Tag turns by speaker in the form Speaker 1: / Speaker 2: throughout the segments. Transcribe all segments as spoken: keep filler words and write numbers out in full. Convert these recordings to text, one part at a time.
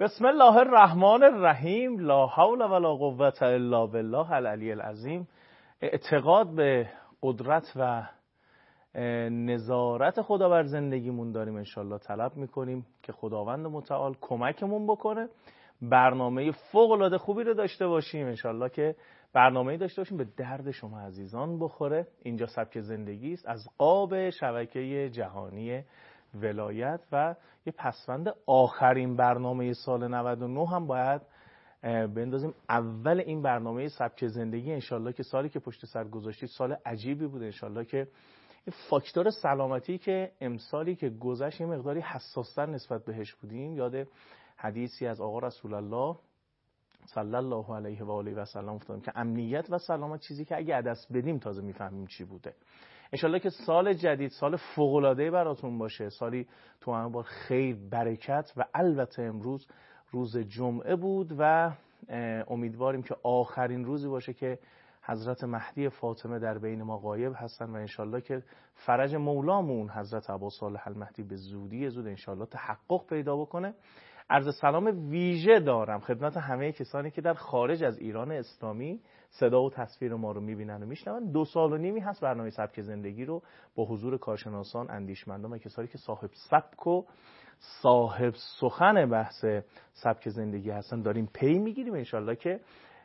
Speaker 1: بسم الله الرحمن الرحیم. لا حول ولا قوة الا بالله العلی العظیم. اعتقاد به قدرت و نظارت خدا بر زندگیمون داریم، انشالله طلب میکنیم که خداوند متعال کمکمون بکنه برنامه فوق العاده خوبی رو داشته باشیم، انشالله که برنامه‌ای داشته باشیم به درد شما عزیزان بخوره. اینجا سبک زندگی است از قاب شبکه جهانی ولایت و یه پسوند آخرین برنامه سال نود و نه هم باید بندازیم اول این برنامه سبک زندگی، انشالله که سالی که پشت سر گذاشتید سال عجیبی بود، انشالله که این فاکتور سلامتی که امسالی که گذشت یه مقداری حساس‌تر نسبت بهش بودیم. یاد حدیثی از آقا رسول الله صلی الله علیه و آله و سلم افتادم که امنیت و سلامت چیزی که اگه دست بدیم تازه میفهمیم چی بوده. انشالله که سال جدید سال فوق‌العاده‌ای براتون باشه، سالی تو همه بار خیر، برکت و البته امروز روز جمعه بود و امیدواریم که آخرین روزی باشه که حضرت مهدی فاطمه در بین ما غایب هستن و انشالله که فرج مولامون حضرت ابوصالح المهدی به زودی زود انشالله تحقق پیدا بکنه. عرض سلام ویژه دارم خدمت همه کسانی که در خارج از ایران اسلامی صدا و تصویر ما رو میبینن و میشنون. دو سال و نیمی هست برنامه سبک زندگی رو با حضور کارشناسان، اندیشمندان و کسانی که صاحب سبک و صاحب سخن بحث سبک زندگی هستن داریم پی میگیریم، انشالله که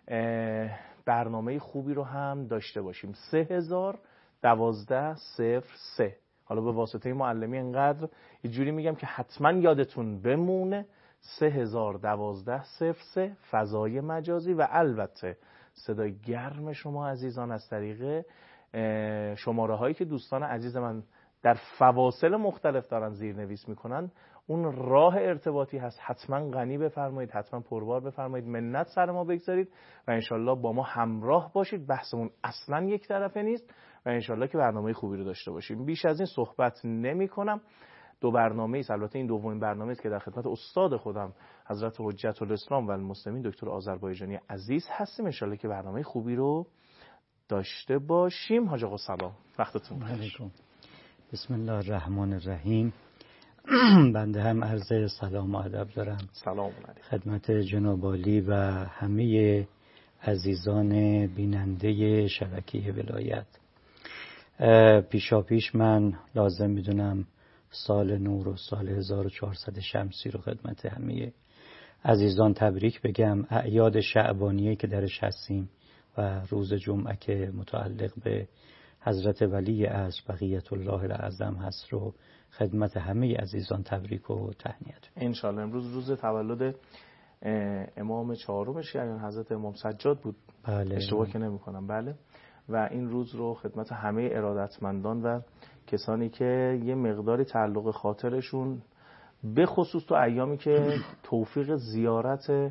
Speaker 1: برنامه خوبی رو هم داشته باشیم. سه هزار دوازده صفر سه. حالا به واسطه معلمی انقدر یه جوری میگم که حتما یادتون بمونه. سه هزار دوازده صفر سه فضای مجازی و البته صدای گرم شما عزیزان از طریق شماره هایی که دوستان عزیز من در فواصل مختلف دارن زیرنویس میکنن. اون راه ارتباطی هست، حتما غنی بفرمایید، حتما پربار بفرمایید، منت سر ما بگذارید و انشالله با ما همراه باشید. بحثمون اصلا یک طرفه نیست و انشالله که برنامه خوبی رو داشته باشیم. بیش از این صحبت نمی کنم. دو برنامه است، البته این دومین برنامه است که در خدمت استاد خودم حضرت حجت الاسلام و المسلمین دکتر آذربایجانی عزیز هستیم، انشالله که برنامه خوبی رو داشته باشیم. حاج آقا سلام، وقتتون بخیر.
Speaker 2: بسم الله الرحمن الرحیم. بنده هم عرض سلام و ادب دارم.
Speaker 1: سلام علیکم
Speaker 2: خدمت جناب عالی و همه عزیزان بیننده شبکه ولایت. پیشا پیش من لازم میدونم سال نور و سال هزار و چهارصد شمسی رو خدمت همه عزیزان تبریک بگم. اعیاد شعبانیه که درش هستیم و روز جمعه که متعلق به حضرت ولی از بقیت الله الاعظم هست رو خدمت همه عزیزان تبریک و تهنیت.
Speaker 1: انشالله امروز روز تولد امام چهارم شیعیان حضرت امام سجاد بود،
Speaker 2: بله.
Speaker 1: اشتباه که نمی کنم. بله. و این روز رو خدمت همه ارادتمندان و کسانی که یه مقداری تعلق خاطرشون به خصوص تو ایامی که توفیق زیارت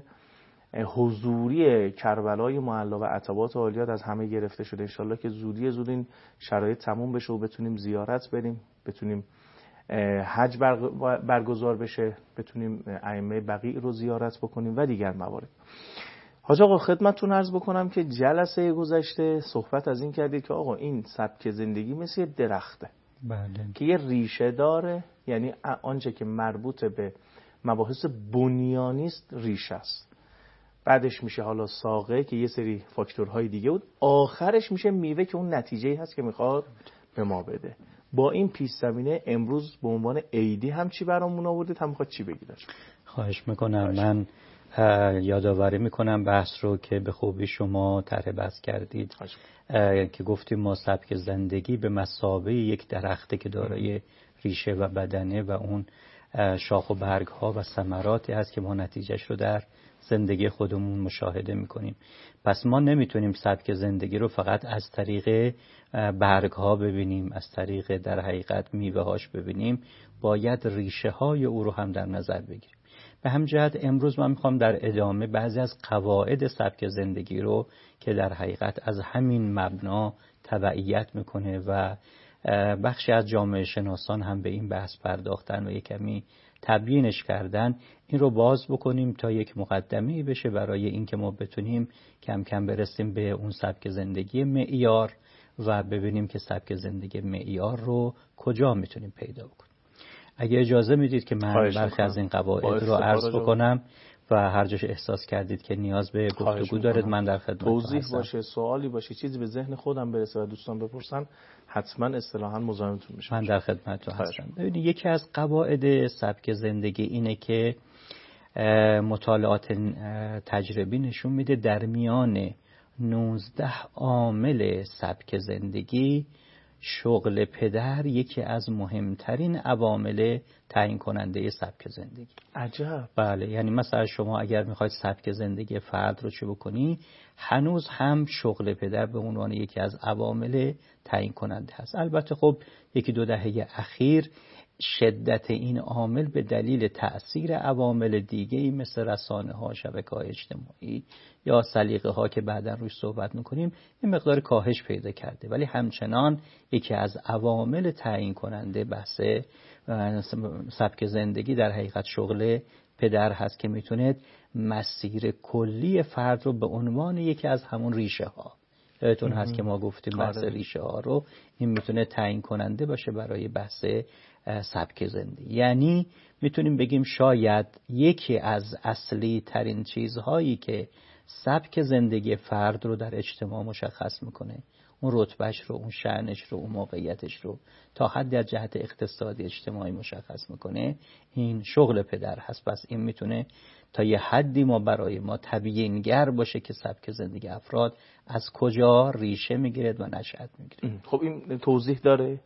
Speaker 1: حضوری کربلای معلا و عتبات عالیات از همه گرفته شده، انشالله که زودی زود این شرایط تموم بشه و بتونیم زیارت بریم، بتونیم حج برگزار بشه، بتونیم ائمه بقیع رو زیارت بکنیم و دیگر موارد. حاج آقا خدمتتون عرض بکنم که جلسه گذشته صحبت از این کردید که آقا این سبک زندگی مثل درخته،
Speaker 2: بله.
Speaker 1: که یه ریشه داره، یعنی آنچه که مربوط به مباحث بنیانی است ریشه است، بعدش میشه حالا ساقه که یه سری فاکتورهای دیگه بود، آخرش میشه میوه که اون نتیجه‌ای هست که میخواد به ما بده. با این پیش زمینه امروز به عنوان عیدی هم چی برامون آوردید، هم میخواد چی بگید؟
Speaker 2: خواهش میکنم. من یادآوری میکنم بحث رو که به خوبی شما طرح بحث کردید که گفتیم ما سبک زندگی به مثابه یک درخته که دارای ریشه و بدنه و اون شاخ و برگ ها و ثمراتی هست که ما نتیجهش رو در زندگی خودمون مشاهده میکنیم. پس ما نمیتونیم سبک زندگی رو فقط از طریق برگ ها ببینیم، از طریق در حقیقت میوه هاش ببینیم، باید ریشه های او رو هم در نظر بگیریم. به هم جهت امروز من میخوام در ادامه بعضی از قواعد سبک زندگی رو که در حقیقت از همین مبنا تبعیت میکنه و بخشی از جامعه شناسان هم به این بحث پرداختن و یک کمی تبیینش کردن، این رو باز بکنیم تا یک مقدمه‌ای بشه برای اینکه ما بتونیم کم کم برسیم به اون سبک زندگی معیار و ببینیم که سبک زندگی معیار رو کجا میتونیم پیدا بکنیم. اگه اجازه میدید که من برخی از این قواعد رو عرض بکنم، و هر جاش احساس کردید که نیاز به گفتگو دارید من در خدمت
Speaker 1: توضیح باشه، سوالی باشه، چیزی به ذهن خودم برسه و دوستان بپرسن، حتما اصطلاحاً مزاحمتون میشم.
Speaker 2: من در خدمتتون هستم. ببینید یکی از قواعد سبک زندگی اینه که مطالعات تجربی نشون میده در میان نوزده عامل سبک زندگی شغل پدر یکی از مهمترین عوامل تعیین کننده سبک زندگی.
Speaker 1: عجب.
Speaker 2: بله، یعنی مثلا شما اگر میخواید سبک زندگی فرد رو چه بکنی، هنوز هم شغل پدر به عنوان یکی از عوامل تعیین کننده هست. البته خب یکی دو دهه اخیر شدت این عامل به دلیل تأثیر عوامل دیگه‌ای مثل رسانه‌ها، شبکه‌های اجتماعی یا سلیقه‌ها که بعداً روش صحبت می‌کنیم این مقدار کاهش پیدا کرده، ولی همچنان یکی از عوامل تعیین کننده بحث سبک زندگی در حقیقت شغل پدر هست که میتونه مسیر کلی فرد رو به عنوان یکی از همون ریشه ها، یادتون هست که ما گفتیم بحث ریشه ها رو، این میتونه تعیین کننده باشه برای بحث سبک زندگی. یعنی میتونیم بگیم شاید یکی از اصلی ترین چیزهایی که سبک زندگی فرد رو در اجتماع مشخص میکنه، اون رتبهش رو، اون شأنش رو، اون موقعیتش رو تا حد از جهت اقتصادی اجتماعی مشخص میکنه، این شغل پدر هست. پس این میتونه تا یه حدی ما برای ما تبیینگر باشه که سبک زندگی افراد از کجا ریشه میگیرد و نشأت میگیره.
Speaker 1: خب این توضیح داره؟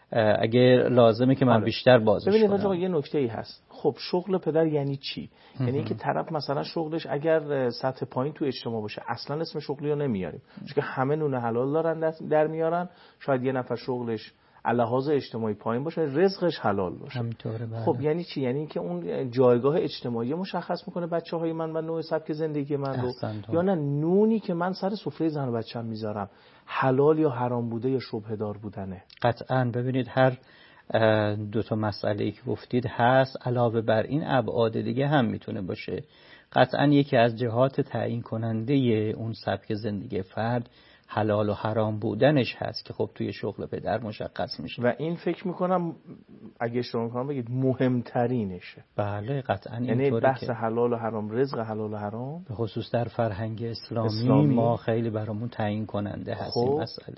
Speaker 2: اگه لازمه که من آره. بیشتر بازش کنم.
Speaker 1: ببینید آقا یه نکته ای هست. خب شغل پدر یعنی چی؟ یعنی اینکه طرف مثلا شغلش اگر سطح پایین تو اجتماع باشه اصلا اسم شغلی رو نمیاریم، چون که همه نون حلال دارن در میارن. شاید یه نفر شغلش لحاظ اجتماعی پایین باشه، رزقش حلال باشه.
Speaker 2: همینطوره. بله.
Speaker 1: خب یعنی چی؟ یعنی اینکه اون جایگاه اجتماعی مشخص میکنه بچه‌های من و نوع سبک زندگی من رو، یا نه نونی که من سر سفره زن و بچه‌م میذارم حلال یا حرام بوده یا شبهه دار بودنه.
Speaker 2: قطعاً. ببینید هر دو تا مسئله‌ای که گفتید هست، علاوه بر این ابعاد دیگه هم میتونه باشه. قطعاً یکی از جهات تعیین کننده اون سبک زندگی فرد حلال و حرام بودنش هست که خب توی شغل پدر مشخص میشه
Speaker 1: و این فکر میکنم اگه اشتباه کنم بگید مهمترینشه.
Speaker 2: بله قطعاً.
Speaker 1: یعنی بحث که حلال و حرام، رزق حلال و حرام
Speaker 2: به خصوص در فرهنگ اسلامی, اسلامی ما خیلی برامون تعیین کننده هست خب. این مسئله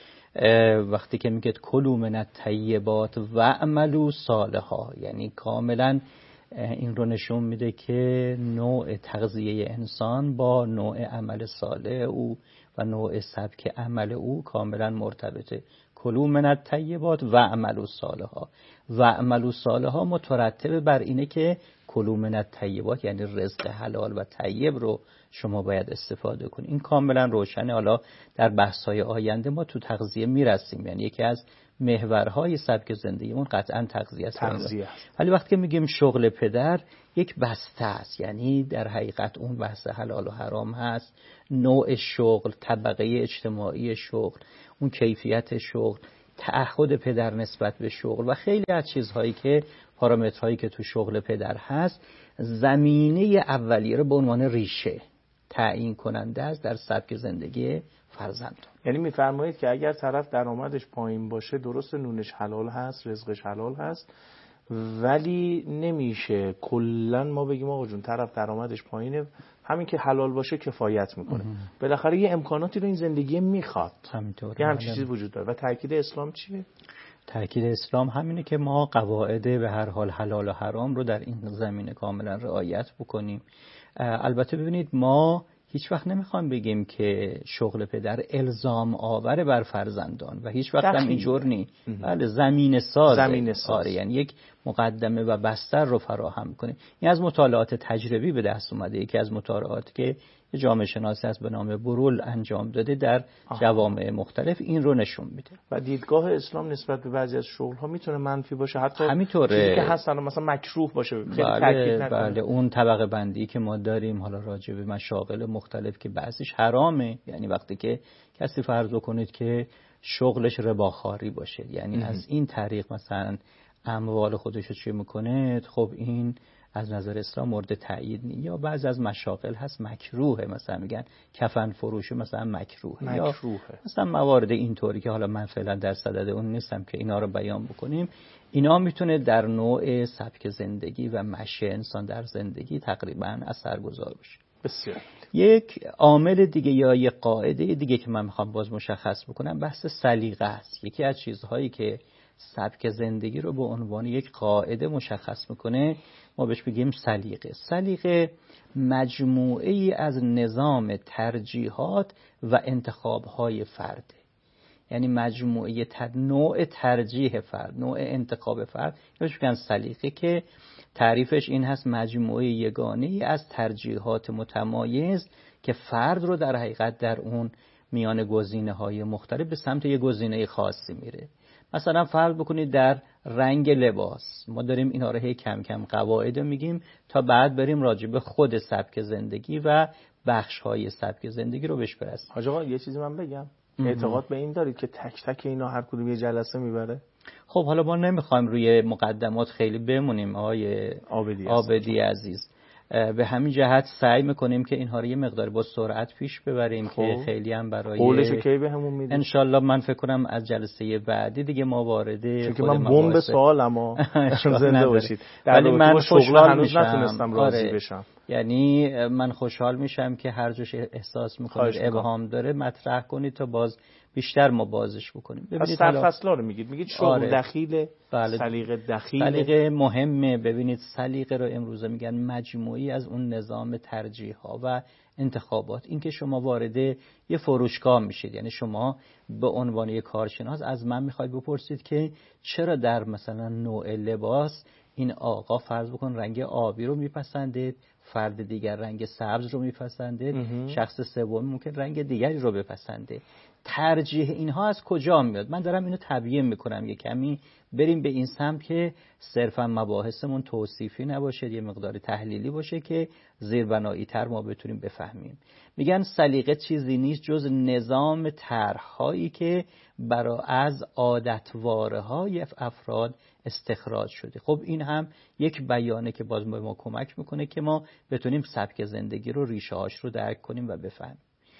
Speaker 2: وقتی که میگه کلوا من الطیبات و اعملوا صالحا، یعنی کاملا این رو نشون میده که نوع تغذیه انسان با نوع عمل صالح او و نوع سبک عمل او کاملا مرتبطه. کلوا من الطیبات و اعملوا صالحا، و اعملوا صالحا مترتب بر اینه که کلوا من الطیبات یعنی رزق حلال و طیب رو شما باید استفاده کنید. این کاملا روشنه. حالا در بحث‌های آینده ما تو تغذیه میرسیم، یعنی یکی از محورهای سبک زندگیمون قطعا تغذیه است.
Speaker 1: تغذیه.
Speaker 2: ولی وقتی که میگیم شغل پدر یک بسته است، یعنی در حقیقت اون بحث حلال و حرام هست، نوع شغل، طبقه اجتماعی شغل، اون کیفیت شغل، تعهد پدر نسبت به شغل و خیلی از چیزهایی که پارامترهایی که تو شغل پدر هست، زمینه اولیه رو به عنوان ریشه تعیین کننده است در سبک زندگی فرزندان.
Speaker 1: یعنی میفرمایید که اگر طرف درآمدش پایین باشه، درست نونش حلال هست، رزقش حلال هست، ولی نمیشه کلا ما بگیم آقا جون طرف درآمدش پایینه، همین که حلال باشه کفایت میکنه. بالاخره یه امکاناتی رو این زندگی میخواد.
Speaker 2: همینطوره.
Speaker 1: یه همچین چیزی وجود داره. و تاکید اسلام چیه؟
Speaker 2: تاکید اسلام همینه که ما قواعد به هر حال حلال و حرام رو در این زمینه کاملا رعایت بکنیم. البته ببینید ما هیچ وقت نمیخوام بگیم که شغل پدر الزام آور بر فرزندان و هیچ وقت هم اینجور نی. بله زمین ساز.
Speaker 1: زمین ساز.
Speaker 2: یعنی یک مقدمه و بستر رو فراهم کنه. این از مطالعات تجربی به دست اومده. یکی از مطالعاتی که جامعه شناسی هست به نام برول انجام داده در آه. جوامع مختلف این رو نشون میده.
Speaker 1: و دیدگاه اسلام نسبت به بعضی از شغل ها میتونه منفی باشه، حتی
Speaker 2: همینطوره.
Speaker 1: چیزی که هست مثلا مکروه باشه. خیلی
Speaker 2: بله
Speaker 1: تاکید نکنه.
Speaker 2: بله اون طبقه بندی که ما داریم حالا راجع به مشاغل مختلف که بعضیش حرامه، یعنی وقتی که کسی فرض بکنید که شغلش رباخواری باشه، یعنی ام. از این طریق مثلا اموال خودش رو چی میکنه، خب این از نظر اسلام مورد تایید نیست. یا بعضی از مشاغل هست مکروهه، مثلا میگن کفن فروش مثلا مکروهه،
Speaker 1: مکروهه.
Speaker 2: یا مثلا موارد اینطوری که حالا من فعلا در صدد اون نیستم که اینا رو بیان بکنیم. اینا میتونه در نوع سبک زندگی و مشی انسان در زندگی تقریبا اثرگذار باشه.
Speaker 1: بسیار.
Speaker 2: یک عامل دیگه یا یک قاعده دیگه که من میخوام باز مشخص بکنم بحث سلیقه است. یکی از چیزهایی که سبک زندگی رو به عنوان یک قاعده مشخص میکنه ما بهش بگیم سلیقه. سلیقه مجموعه ای از نظام ترجیحات و انتخابهای فرده، یعنی مجموعه تر... نوع ترجیح فرد، نوع انتخاب فرد، یا بهش میگن سلیقه، که تعریفش این هست مجموعه یگانه ای از ترجیحات متمایز که فرد رو در حقیقت در اون میان گزینه‌های مختلف به سمت یک گزینه خاصی میره. مثلا فرض بکنید در رنگ لباس، ما داریم اینا رو هی کم کم قواعد میگیم تا بعد بریم راجع به خود سبک زندگی و بخش‌های سبک زندگی رو بهش برسیم.
Speaker 1: حاج آقا یه چیزی من بگم، اعتقاد به این دارید که تک تک اینا هر کدوم یه جلسه میبره؟
Speaker 2: خب حالا ما نمیخوایم روی مقدمات خیلی بمونیم آقای
Speaker 1: عابدی,
Speaker 2: عابدی عزیز، به همین جهت سعی میکنیم که اینها رو یه مقدار با سرعت پیش ببریم
Speaker 1: خب.
Speaker 2: که خیلی هم برای
Speaker 1: قولش کی بهمون میدید؟
Speaker 2: ان شاء الله من فکر کنم از جلسه بعدی دیگه ما وارد
Speaker 1: چون که من بم به سوال اما زنده باشید.
Speaker 2: ولی من خوشحال
Speaker 1: هنوز نتونستم راضی
Speaker 2: آره.
Speaker 1: بشم.
Speaker 2: یعنی من خوشحال میشم که هر جوش احساس میکنید ابهام داره مطرح کنید تا باز بیشتر ما بازش بکنیم.
Speaker 1: ببینید سرفصلا رو میگید میگید شغل
Speaker 2: آره.
Speaker 1: دخیل،
Speaker 2: بله.
Speaker 1: سلیقه دخیل.
Speaker 2: سلیقه مهمه. ببینید سلیقه رو امروزه میگن مجموعی از اون نظام ترجیح ها و انتخابات. این که شما وارد یه فروشگاه میشید، یعنی شما به عنوان یه کارشناس از من میخواید بپرسید که چرا در مثلا نوع لباس این آقا فرض بکن رنگ آبی رو میپسنده، فرد دیگر رنگ سبز رو میپسنده، شخص سوم ممکن رنگ دیگری رو بپسنده. ترجیح اینها از کجا میاد؟ من دارم اینو تبیین میکنم یه کمی بریم به این سمت که صرفا مباحثمون توصیفی نباشه، یه مقدار تحلیلی باشه که زیربنایی تر ما بتونیم بفهمیم. میگن سلیقه چیزی نیست جز نظام طرح‌هایی که برای از عادتواره های افراد استخراج شده. خب این هم یک بیانه که باز به ما کمک میکنه که ما بتونیم سبک زندگی رو ریشه هاش رو درک کنیم و بفهمیم.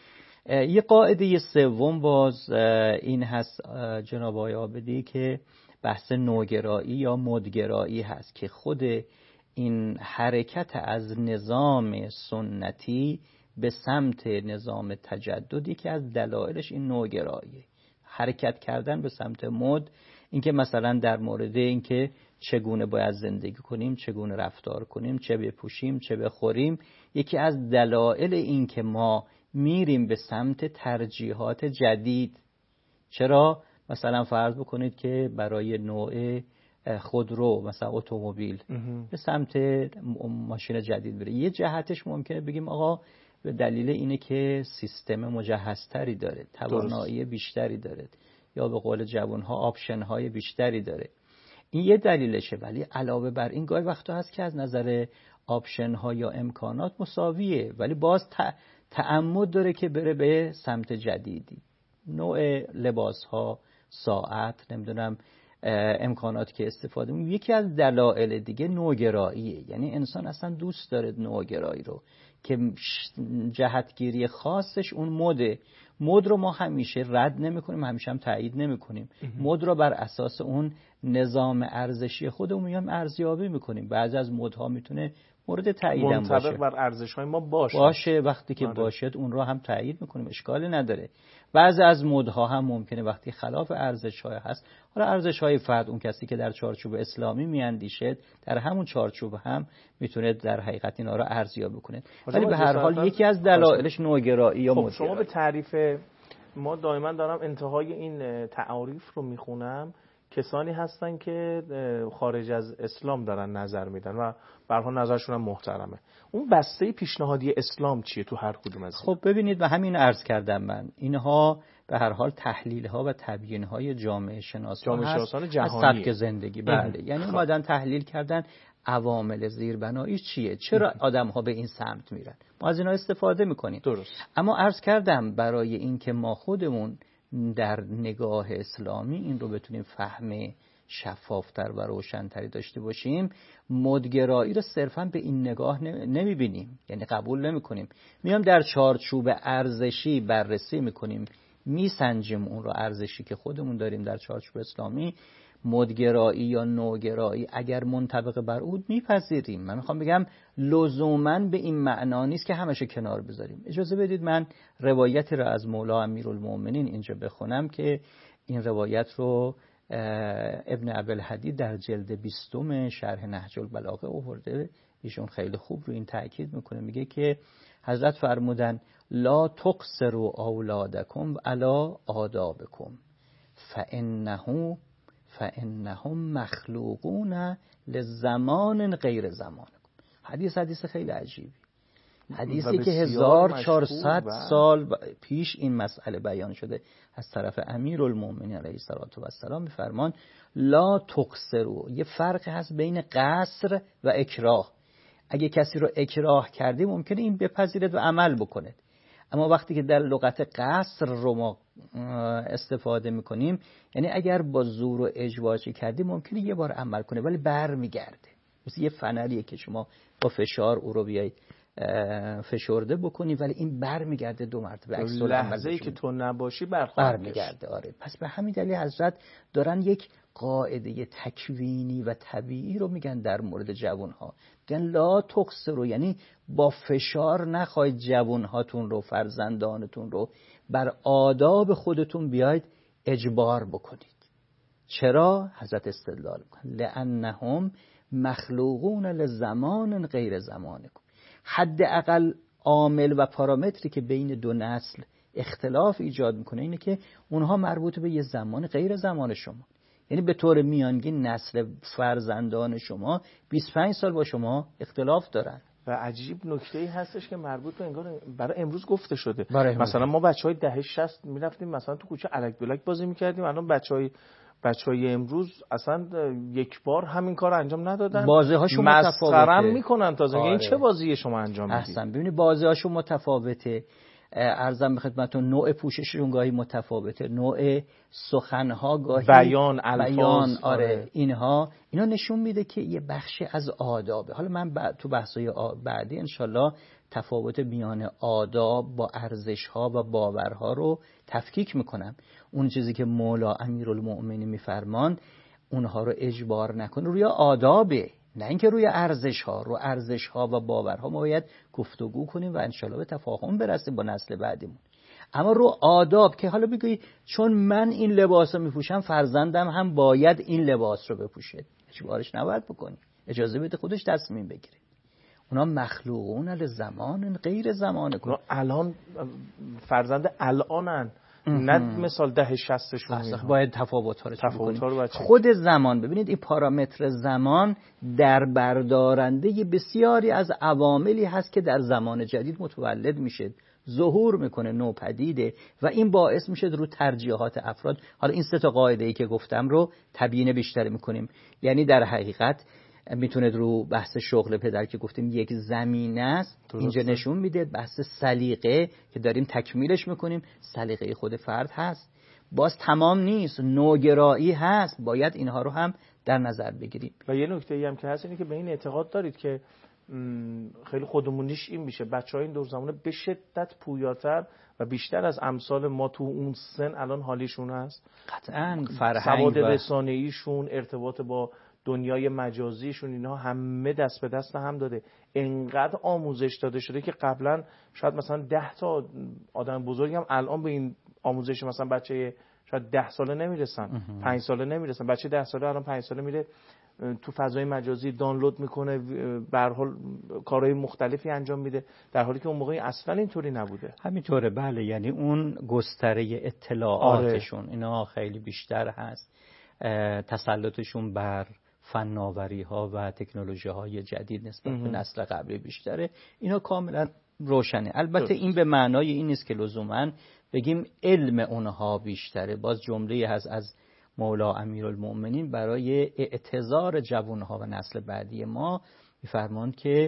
Speaker 2: یه قاعده سوم باز این هست جناب آقای عابدی که بحث نوگرایی یا مدگرایی هست که خود این حرکت از نظام سنتی به سمت نظام تجددی که از دلایلش این نوگراییه، حرکت کردن به سمت مد، اینکه مثلا در مورد اینکه چگونه باید زندگی کنیم، چگونه رفتار کنیم، چه بپوشیم، چه بخوریم، یکی از دلایل این که ما میریم به سمت ترجیحات جدید. چرا؟ مثلا فرض بکنید که برای نوع خودرو مثلا اتومبیل به سمت ماشین جدید بره، یه جهتش ممکنه بگیم آقا به دلیل اینه که سیستم مجهزتری داره، توانایی بیشتری داره، یا به قول جوانها آپشن های بیشتری داره. این یه دلیلشه. ولی علاوه بر این گاهی وقتا هست که از نظر آپشن ها یا امکانات مساویه، ولی باز تعمد داره که بره به سمت جدیدی. نوع لباس ها، ساعت، نمیدونم امکاناتی که استفاده می‌کنیم. یکی از دلایل دیگه نوگراییه، یعنی انسان اصلا دوست داره نوگرایی رو که جهتگیری خاصش اون مده. مد رو ما همیشه رد نمی‌کنیم، همیشه هم تایید نمی‌کنیم. مد رو بر اساس اون نظام ارزشی خودمون میام ارزیابی می‌کنیم. بعضی از مدها میتونه مورد تایید هم باشه،
Speaker 1: منطبق بر ارزش‌های ما باشه.
Speaker 2: باشه وقتی که آره. باشد اون رو هم تایید می‌کنیم، اشکالی نداره. بعضی از مدها هم ممکنه وقتی خلاف ارزش‌های هست، حالا ارزش‌های فرد، اون کسی که در چارچوب اسلامی میاندیشه در همون چارچوب هم میتونه در حقیقت اینا رو ارزیابی کنه. ولی به هر حال یکی از دلایلش نوگرایی یا مدگرایی.
Speaker 1: خب شما به تعریف ما دائما دارم انتهای این تعاریف رو میخونم، کسانی هستن که خارج از اسلام دارن نظر میدن و به هر حال نظرشون هم محترمه. اون بسته پیشنهادی اسلام چیه تو هر کدوم از این؟
Speaker 2: خب ببینید و همین عرض کردم من، اینها به هر حال تحلیل ها و تبیین های جامعه شناسان
Speaker 1: جامعه شناسان جهانی
Speaker 2: سبک زندگی. بله یعنی اومدن تحلیل کردن عوامل زیربنایی چیه، چرا آدم ها به این سمت میرن، ما از اینا استفاده میکنیم.
Speaker 1: درست.
Speaker 2: اما عرض کردم برای این که ما خودمون در نگاه اسلامی این رو بتونیم فهم شفافتر و روشنتری داشته باشیم، مدگرایی رو صرفاً به این نگاه نمیبینیم، یعنی قبول نمیکنیم. میام در چارچوب ارزشی بررسی میکنیم، میسنجیم اون رو، ارزشی که خودمون داریم در چارچوب اسلامی. مدگرایی یا نوگرایی اگر منطبق بر او میپذیریم. من میخوام بگم لزوماً به این معنا نیست که همشه کنار بذاریم. اجازه بدید من روایتی را از مولا امیرالمومنین اینجا بخونم که این روایت رو ابن ابوالحدید در جلد بیستم شرح نهج البلاغه آورده. ایشون خیلی خوب رو این تاکید میکنه، میگه که حضرت فرمودن لا تقصروا اولادکم علی آدابکم فانه فانهم مخلوقون لزمان غیر زمانکم. حدیث حدیث خیلی عجیبی، حدیثی که هزار و چهارصد سال پیش این مسئله بیان شده از طرف امیرالمومنین علیه السلام. میفرمان لا تقصروا، یه فرق هست بین قصر و اکراه. اگه کسی رو اکراه کردی ممکنه این بپذیرد و عمل بکنه، اما وقتی که در لغت قصر رو ما استفاده میکنیم، یعنی اگر با زور و اجبارش کردی ممکنه یه بار عمل کنه ولی بر میگرده. مثل یه فنریه که شما با فشار او رو بیایید فشرده بکنی ولی این بر میگرده دو مرتبه، عکس العمل
Speaker 1: لحظه‌ای که تو نباشی بر
Speaker 2: میگرده. آره، پس به همین دلیل حضرت دارن یک قاعده تکوینی و طبیعی رو میگن در مورد جوانها، میگن لا تقصروا، یعنی با فشار نخواهید جوانهاتون رو، فرزندانتون رو بر آداب خودتون بیاید اجبار بکنید. چرا؟ حضرت استدلال میکنن لانهم مخلوقون لزمان غیر زمانکم. حداقل عامل و پارامتری که بین دو نسل اختلاف ایجاد میکنه اینه که اونها مربوط به یه زمان غیر زمان شما، یعنی به طور میانگین نسل فرزندان شما بیست و پنج سال با شما اختلاف دارن.
Speaker 1: و عجیب نکته‌ای هستش که مربوط به انگار برای امروز گفته شده.
Speaker 2: امروز.
Speaker 1: مثلا ما بچهای دهه شصت میرفتیم مثلا تو کوچه الک بلک بازی میکردیم، الان بچهای بچهای امروز اصلا یک بار همین کار انجام ندادن،
Speaker 2: بازی‌هاشون متفاوته،
Speaker 1: مسخره‌ام میکنن تازه.
Speaker 2: آره.
Speaker 1: این چه بازی شما انجام میدید؟
Speaker 2: اصلا ببینید بازی‌هاشون متفاوته، عرضم به خدمتتون نوع پوشششون گاهی متفاوته، نوع سخنها گاهی
Speaker 1: بیان الفاظ
Speaker 2: بیان آره. آره اینها اینا نشون میده که یه بخشی از آدابه. حالا من بعد تو بحث‌های بعدی انشالله تفاوت میان آداب با ارزش‌ها و باورها رو تفکیک میکنم. اون چیزی که مولا امیرالمومنین میفرمان اونها رو اجبار نکن روی آدابه، نه اینکه روی ارزش‌ها. رو ارزش‌ها و باورها ما باید گفتگو کنیم و انشالله به تفاهم برسیم با نسل بعدیمون. اما رو آداب که حالا بگی چون من این لباس رو میپوشم فرزندم هم باید این لباس رو بپوشه، اجبارش نباید بکنی، اجازه بده خودش تصمیم بگیره. اونا مخلوقون لزمان غیر زمانکم.
Speaker 1: الان فرزند الانن، نه مثال ده شصتشون.
Speaker 2: باید تفاوت‌ها رو
Speaker 1: تفاوت رو
Speaker 2: خود زمان. ببینید این پارامتر زمان در بردارنده بسیاری از عواملی هست که در زمان جدید متولد میشه، ظهور میکنه، نوپدیده و این باعث میشه رو ترجیحات افراد. حالا این سه تا قاعده‌ای که گفتم رو تبیین بیشتر میکنیم، یعنی در حقیقت میتونه رو بحث شغل پدر که گفتیم یک زمینه است، اینجا نشون میده بحث سلیقه که داریم تکمیلش میکنیم، سلیقه خود فرد هست، باز تمام نیست، نوگرایی هست، باید اینها رو هم در نظر بگیریم.
Speaker 1: و یه نکته‌ای هم که هست اینه که به این اعتقاد دارید که خیلی خودمونیش این میشه، بچه‌ها این دور زمانه به شدت پویاتر و بیشتر از امثال ما تو اون سن الان حالیشون هست.
Speaker 2: قطعاً فرهنگ
Speaker 1: سواد رسانه‌ایشون، ارتباط با دنیای مجازیشون، اینها همه دست به دست هم داده. انقدر آموزش داده شده که قبلا شاید مثلا ده تا آدم بزرگی هم الان به این آموزش مثلا بچه شاید ده ساله نمیرسن، پنج ساله نمیرسن. بچه ده ساله الان پنج ساله میره تو فضای مجازی دانلود میکنه، به هر حال کارهای مختلفی انجام میده، در حالی که اون موقع اصلا اینطوری نبوده.
Speaker 2: همینطوره، بله. یعنی اون گستره اطلاعاتشون آره. اینا خیلی بیشتر هست، تسلطشون بر فناوری ها و تکنولوژی های جدید نسبت به نسل قبلی بیشتره. اینا کاملا روشنه. البته این به معنای این نیست که لزوما بگیم علم اونها بیشتره. باز جمله هست از مولا امیرالمومنین برای اعتذار جوانها و نسل بعدی ما، میفرماند که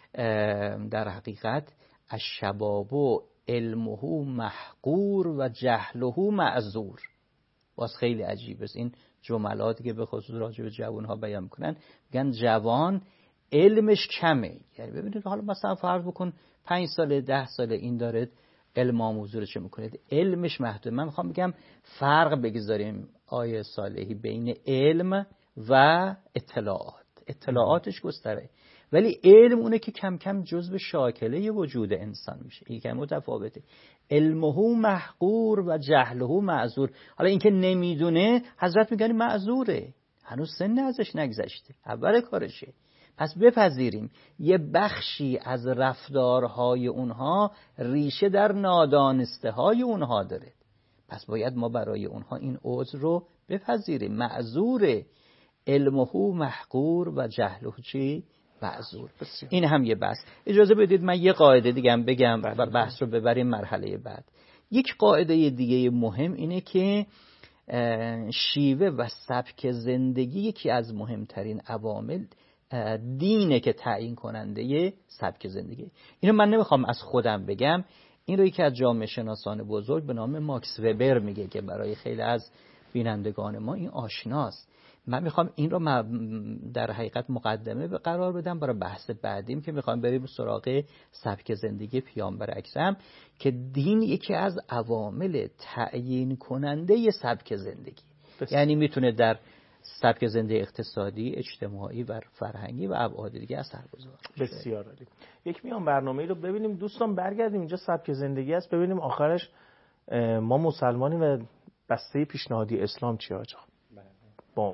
Speaker 2: در حقیقت الشباب علمه محقور و جهله معذور. باز خیلی عجیبه این جملاتی که به خصوص راجع به جوان‌ها بیان میکنن، میگن جوان علمش کمه. یعنی ببینید حالا مثلا فرض بکن پنج ساله ده ساله این داره علم آموزی رو چه میکنه، علمش محدود. من میخوام بگم فرق بگذاریم آیه صالحی بین علم و اطلاعات. اطلاعاتش گستره، ولی علم اونه که کم کم جزء شاکله وجود انسان میشه. این که متفاوته. علمه محقور و جهله معذور. حالا اینکه نمیدونه حضرت میگن معذوره، هنوز سن ازش نگذشته، اول کارشه. پس بپذیریم یه بخشی از رفتارهای اونها ریشه در نادانسته های اونها داره. پس باید ما برای اونها این عذر رو بپذیریم. معذوره، علمه محقور و جهله چی؟ معذور. این هم یه بحث. اجازه بدید من یه قاعده دیگه هم بگم و بحث رو ببریم مرحله بعد. یک قاعده دیگه مهم اینه که شیوه و سبک زندگی یکی از مهمترین عوامل دینه که تعیین کننده سبک زندگی. اینو من نمیخوام از خودم بگم، این رو یکی از جامعه شناسان بزرگ به نام ماکس وبر میگه که برای خیلی از بینندگان ما این آشناست. من میخوام این رو در حقیقت مقدمه به قرار بدم برای بحث بعدیم که میخوام بریم سراغ سبک زندگی پیامبر اکرم که دین یکی از عوامل تعیین کننده سبک زندگی. بس. یعنی میتونه در سبک زندگی اقتصادی، اجتماعی و فرهنگی و ابعاد دیگه اثرگذار باشه.
Speaker 1: بسیار عالی. یک میان برنامه‌ای رو ببینیم دوستان، برگردیم اینجا سبک زندگی است، ببینیم آخرش ما مسلمانی و بسته پیشنهادی اسلام چی آقا؟ با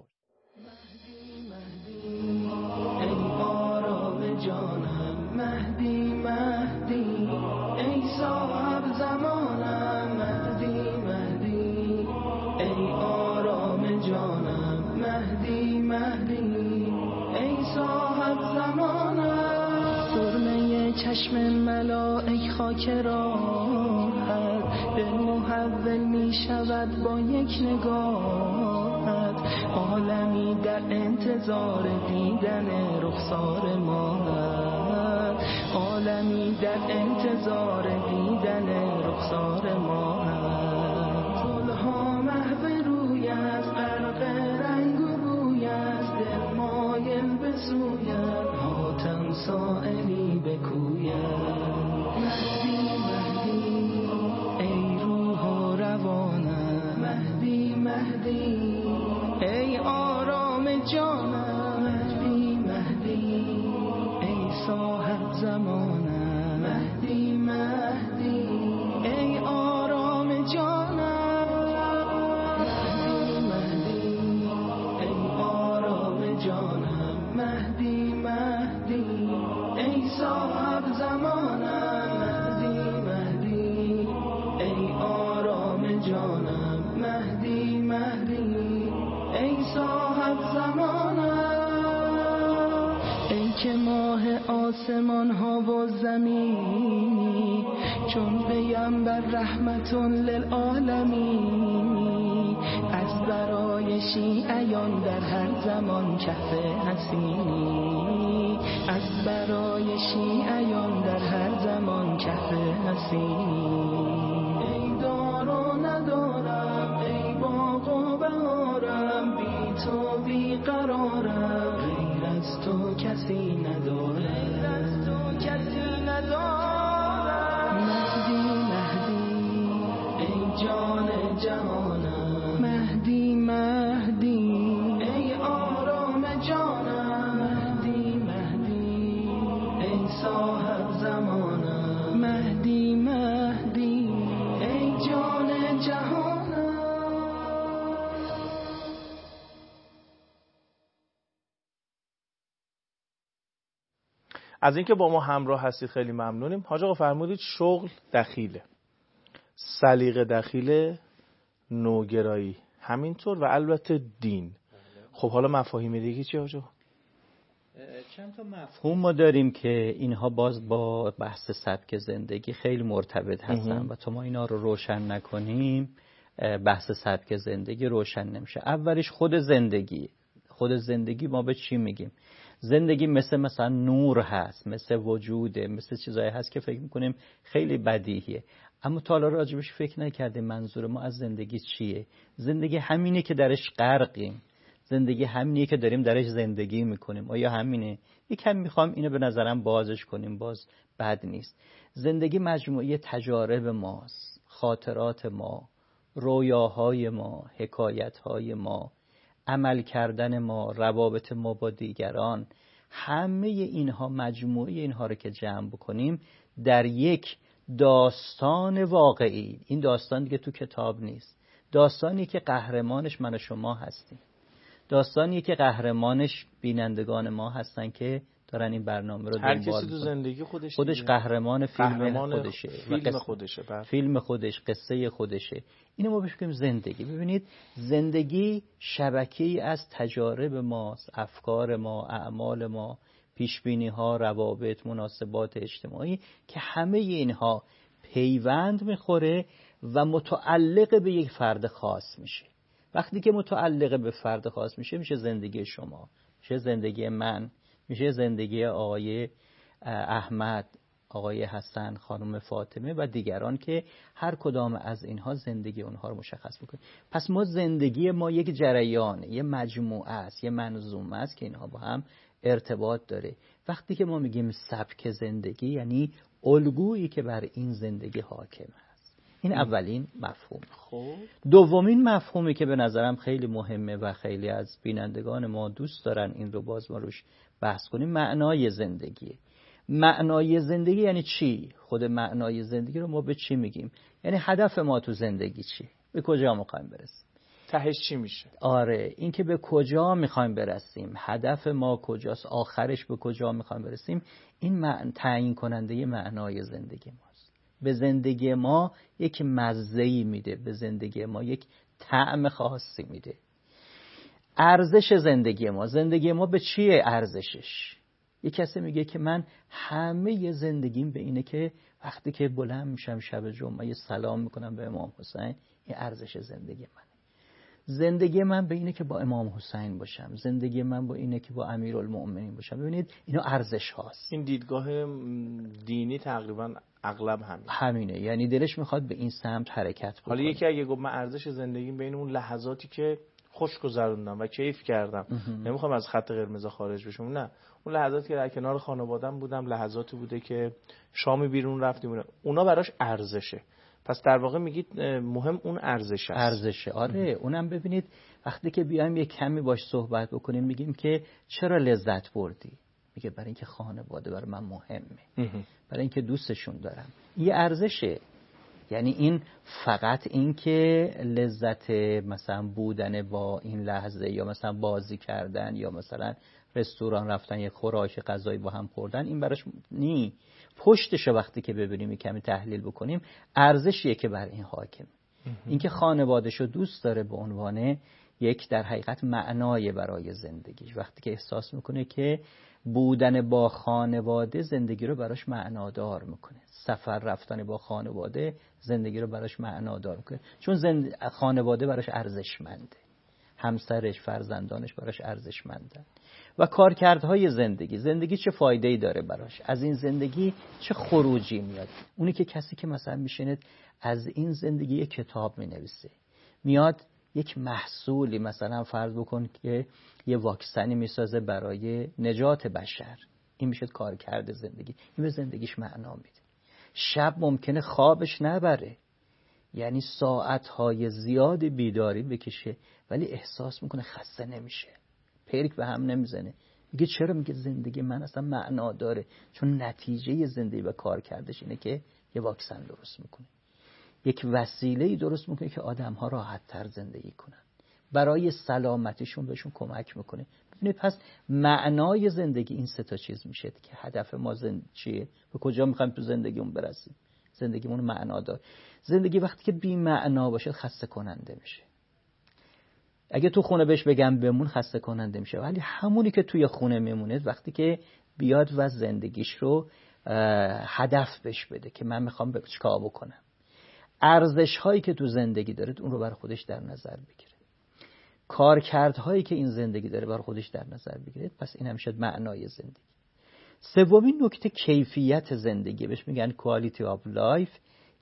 Speaker 3: مهدی مهدی ای صاحب زمانم، مهدی مهدی ای آرام جانم، مهدی مهدی ای صاحب زمانم. سرمه چشم ملائک خاک راحت به محول می شود با یک نگاهت، عالمی در انتظار دیدن رخسار ما، عالمی در انتظار دیدن رخسار ما. گلها محو روی است، غرق رنگ و بوی است، دل مایل به سویت، حاتم سائلی به کویت. مهدی مهدی ای روح و روانم، مهدی مهدی ای آرام جانم، مهدی مهدی ای صاحب زمانم، مهدی مهدی ای آرام جانم، مهدی مهدی ای آرام جانم، مهدی مهدی ای صاحب زمانم، مهدی مهدی ای آرام جانم، مهدی مهدی ای صاحب زمانم. ای که ماه آسمان ها و زمینی، چون پیامبر رحمتون للعالمین، از برای شیعیان در هر زمان کف حسینی، از برای شیعیان در هر زمان کف حسینی. ای دار و ندارم ای باغ و بهارم، بی تو بی قرارم، غیر از تو کسی ندارم، غیر از تو کسی ندارم. مهدی مهدی ای جان جهانم، مهدی مهدی ای آرام جانم، مهدی مهدی ای صاحب زمانم، مهدی مهدی ای جان جهانم.
Speaker 1: از اینکه با ما همراه هستید خیلی ممنونیم. حاج آقا فرمودید شغل دخیله، سلیقه دخیله، نوگرایی همینطور و البته دین. خب حالا مفاهیم دیگه چی حاج آقا؟
Speaker 2: چند تا مفهوم ما داریم که اینها باز با بحث سبک زندگی خیلی مرتبط هستن و تا ما اینا رو روشن نکنیم بحث سبک زندگی روشن نمیشه. اولش خود زندگی. خود زندگی ما به چی میگیم؟ زندگی مثل مثلا نور هست، مثل وجوده، مثل چیزایی هست که فکر میکنیم خیلی بدیهیه، اما تا حالا راجبش فکر نکردیم منظور ما از زندگی چیه. زندگی همینه که درش غرقیم، زندگی همینه که داریم درش زندگی میکنیم. آیا همینه؟ یکم میخوام اینو به نظرم بازش کنیم، باز بد نیست. زندگی مجموعه تجارب ماست، خاطرات ما، رویاهای ما، حکایتهای ما، عمل کردن ما، روابط ما با دیگران. همه اینها، مجموعه اینها رو که جمع بکنیم در یک داستان واقعی. این داستان دیگه تو کتاب نیست، داستانی که قهرمانش من و شما هستیم، داستانی که قهرمانش بینندگان ما هستن که دارن این برنامه رو دنبال می‌کنن.
Speaker 1: هر کسی تو زندگی خودش
Speaker 2: خودش قهرمان فیلم
Speaker 1: قهرمان
Speaker 2: خودشه،
Speaker 1: فیلم خودشه، بر.
Speaker 2: فیلم خودش، قصه خودشه. اینو ما بهش میگیم زندگی. ببینید زندگی شبکه‌ای از تجارب ماست، افکار ما، اعمال ما، پیشبینی ها، روابط، مناسبات اجتماعی که همه اینها پیوند میخوره و متعلق به یک فرد خاص میشه. وقتی که متعلق به فرد خاص میشه، میشه زندگی شما، میشه زندگی من، میشه زندگی آقای احمد، آقای حسن، خانم فاطمه و دیگران که هر کدام از اینها زندگی اونها رو مشخص میکنه. پس ما زندگی ما یک جریانه، یه مجموعه است، یه منظومه است که اینها با هم ارتباط داره. وقتی که ما میگیم سبک زندگی، یعنی الگویی که بر این زندگی حاکم است. این اولین مفهوم.
Speaker 1: خب
Speaker 2: دومین مفهومی که به نظرم خیلی مهمه و خیلی از بینندگان ما دوست دارن این رو باز ما روش بحث کنیم، معنای زندگی. معنای زندگی یعنی چی؟ خود معنای زندگی رو ما به چی میگیم؟ یعنی هدف ما تو زندگی چی؟ به کجا میخوایم برسیم؟
Speaker 1: تهش چی میشه؟
Speaker 2: آره، این که به کجا میخوایم برسیم، هدف ما کجاست، آخرش به کجا میخوایم برسیم، این معنی تعیین کننده معنای زندگی ماست. به زندگی ما یک مزه‌ای میده، به زندگی ما یک طعم خاصی میده. ارزش زندگی ما، زندگی ما به چیه ارزشش؟ یک کسی میگه که من همه زندگیم به اینه که وقتی که بلند میشم شب جمعه سلام میکنم به امام حسین، این ارزش زندگی منه. زندگی من به اینه که با امام حسین باشم، زندگی من با اینه که با امیرالمؤمنین باشم. ببینید اینا ارزش هاست.
Speaker 1: این دیدگاه دینی تقریبا اغلب همین
Speaker 2: همینه، یعنی دلش میخواد به این سمت حرکت بکنه.
Speaker 1: حالا یکی اگه گفت من ارزش زندگیم بین اون لحظاتی که خوش گذروندم و کیف کردم، نمیخوام از خط قرمز خارج بشم، نه، اون لحظاتی که در کنار خانواده‌ام بودم، لحظاتی بوده که شامی بیرون رفتیم، اونا براش ارزشه. پس در واقع میگید مهم اون ارزش است.
Speaker 2: ارزشه، آره. اونم ببینید وقتی که بیایم یه کمی باش صحبت بکنیم میگیم که چرا لذت بردی؟ میگه برای اینکه خانواده برای من مهمه، برای اینکه دوستشون دارم. یه ارزشه. یعنی این فقط این که لذت مثلا بودن با این لحظه یا مثلا بازی کردن یا مثلا رستوران رفتن یه خوراک غذایی با هم خوردن، این براش نی. پشتش وقتی که ببینیم یک کمی تحلیل بکنیم، ارزشیه که بر این حاکم. این که خانواده‌شو دوست داره به عنوان یک در حقیقت معنای برای زندگیش. وقتی که احساس میکنه که بودن با خانواده زندگی رو براش معنادار میکنه، سفر رفتن با خانواده زندگی رو براش معنادار میکنه، چون زند... خانواده براش ارزشمنده، همسرش، فرزندانش براش ارزشمندن. و کارکردهای زندگی، زندگی چه فایده‌ای داره براش، از این زندگی چه خروجی میاد. اونی که کسی که مثلا میشینه از این زندگی یک کتاب مینویسه، میاد یک محصولی مثلا فرض بکن که یه واکسنی میسازه برای نجات بشر، این میشه کارکرد زندگی. این به زندگیش معنا میده. شب ممکنه خوابش نبره، یعنی ساعتهای زیاد بیداری بکشه ولی احساس میکنه خسته نمیشه، پرک به هم نمیزنه. میگه چرا؟ میگه زندگی من اصلا معنا داره، چون نتیجه زندگی و کارکردش اینه که یه واکسن درست میکنه، یک وسیله‌ای درست میکنه که آدم‌ها راحت‌تر زندگی کنن، برای سلامتیشون بهشون کمک میکنه. ببینید پس معنای زندگی این سه تا چیز میشه که هدف ما زند... چیه؟ به کجا میخوایم تو زندگیمون برسیم؟ زندگیمون معنا داره. زندگی وقتی که بی معنا باشه خسته کننده میشه. اگه تو خونه بهش بگم بمون خسته کننده میشه، ولی همونی که توی خونه میمونه وقتی که بیاد و زندگیش رو هدف بهش بده که من میخوام چیکار بکنم، ارزش هایی که تو زندگی داره اون رو بر خودش در نظر بگیره، کارکردهایی که این زندگی داره بر خودش در نظر بگیره، پس این هم شد معنای زندگی. سومین نکته کیفیت زندگی، بهش میگن quality of life.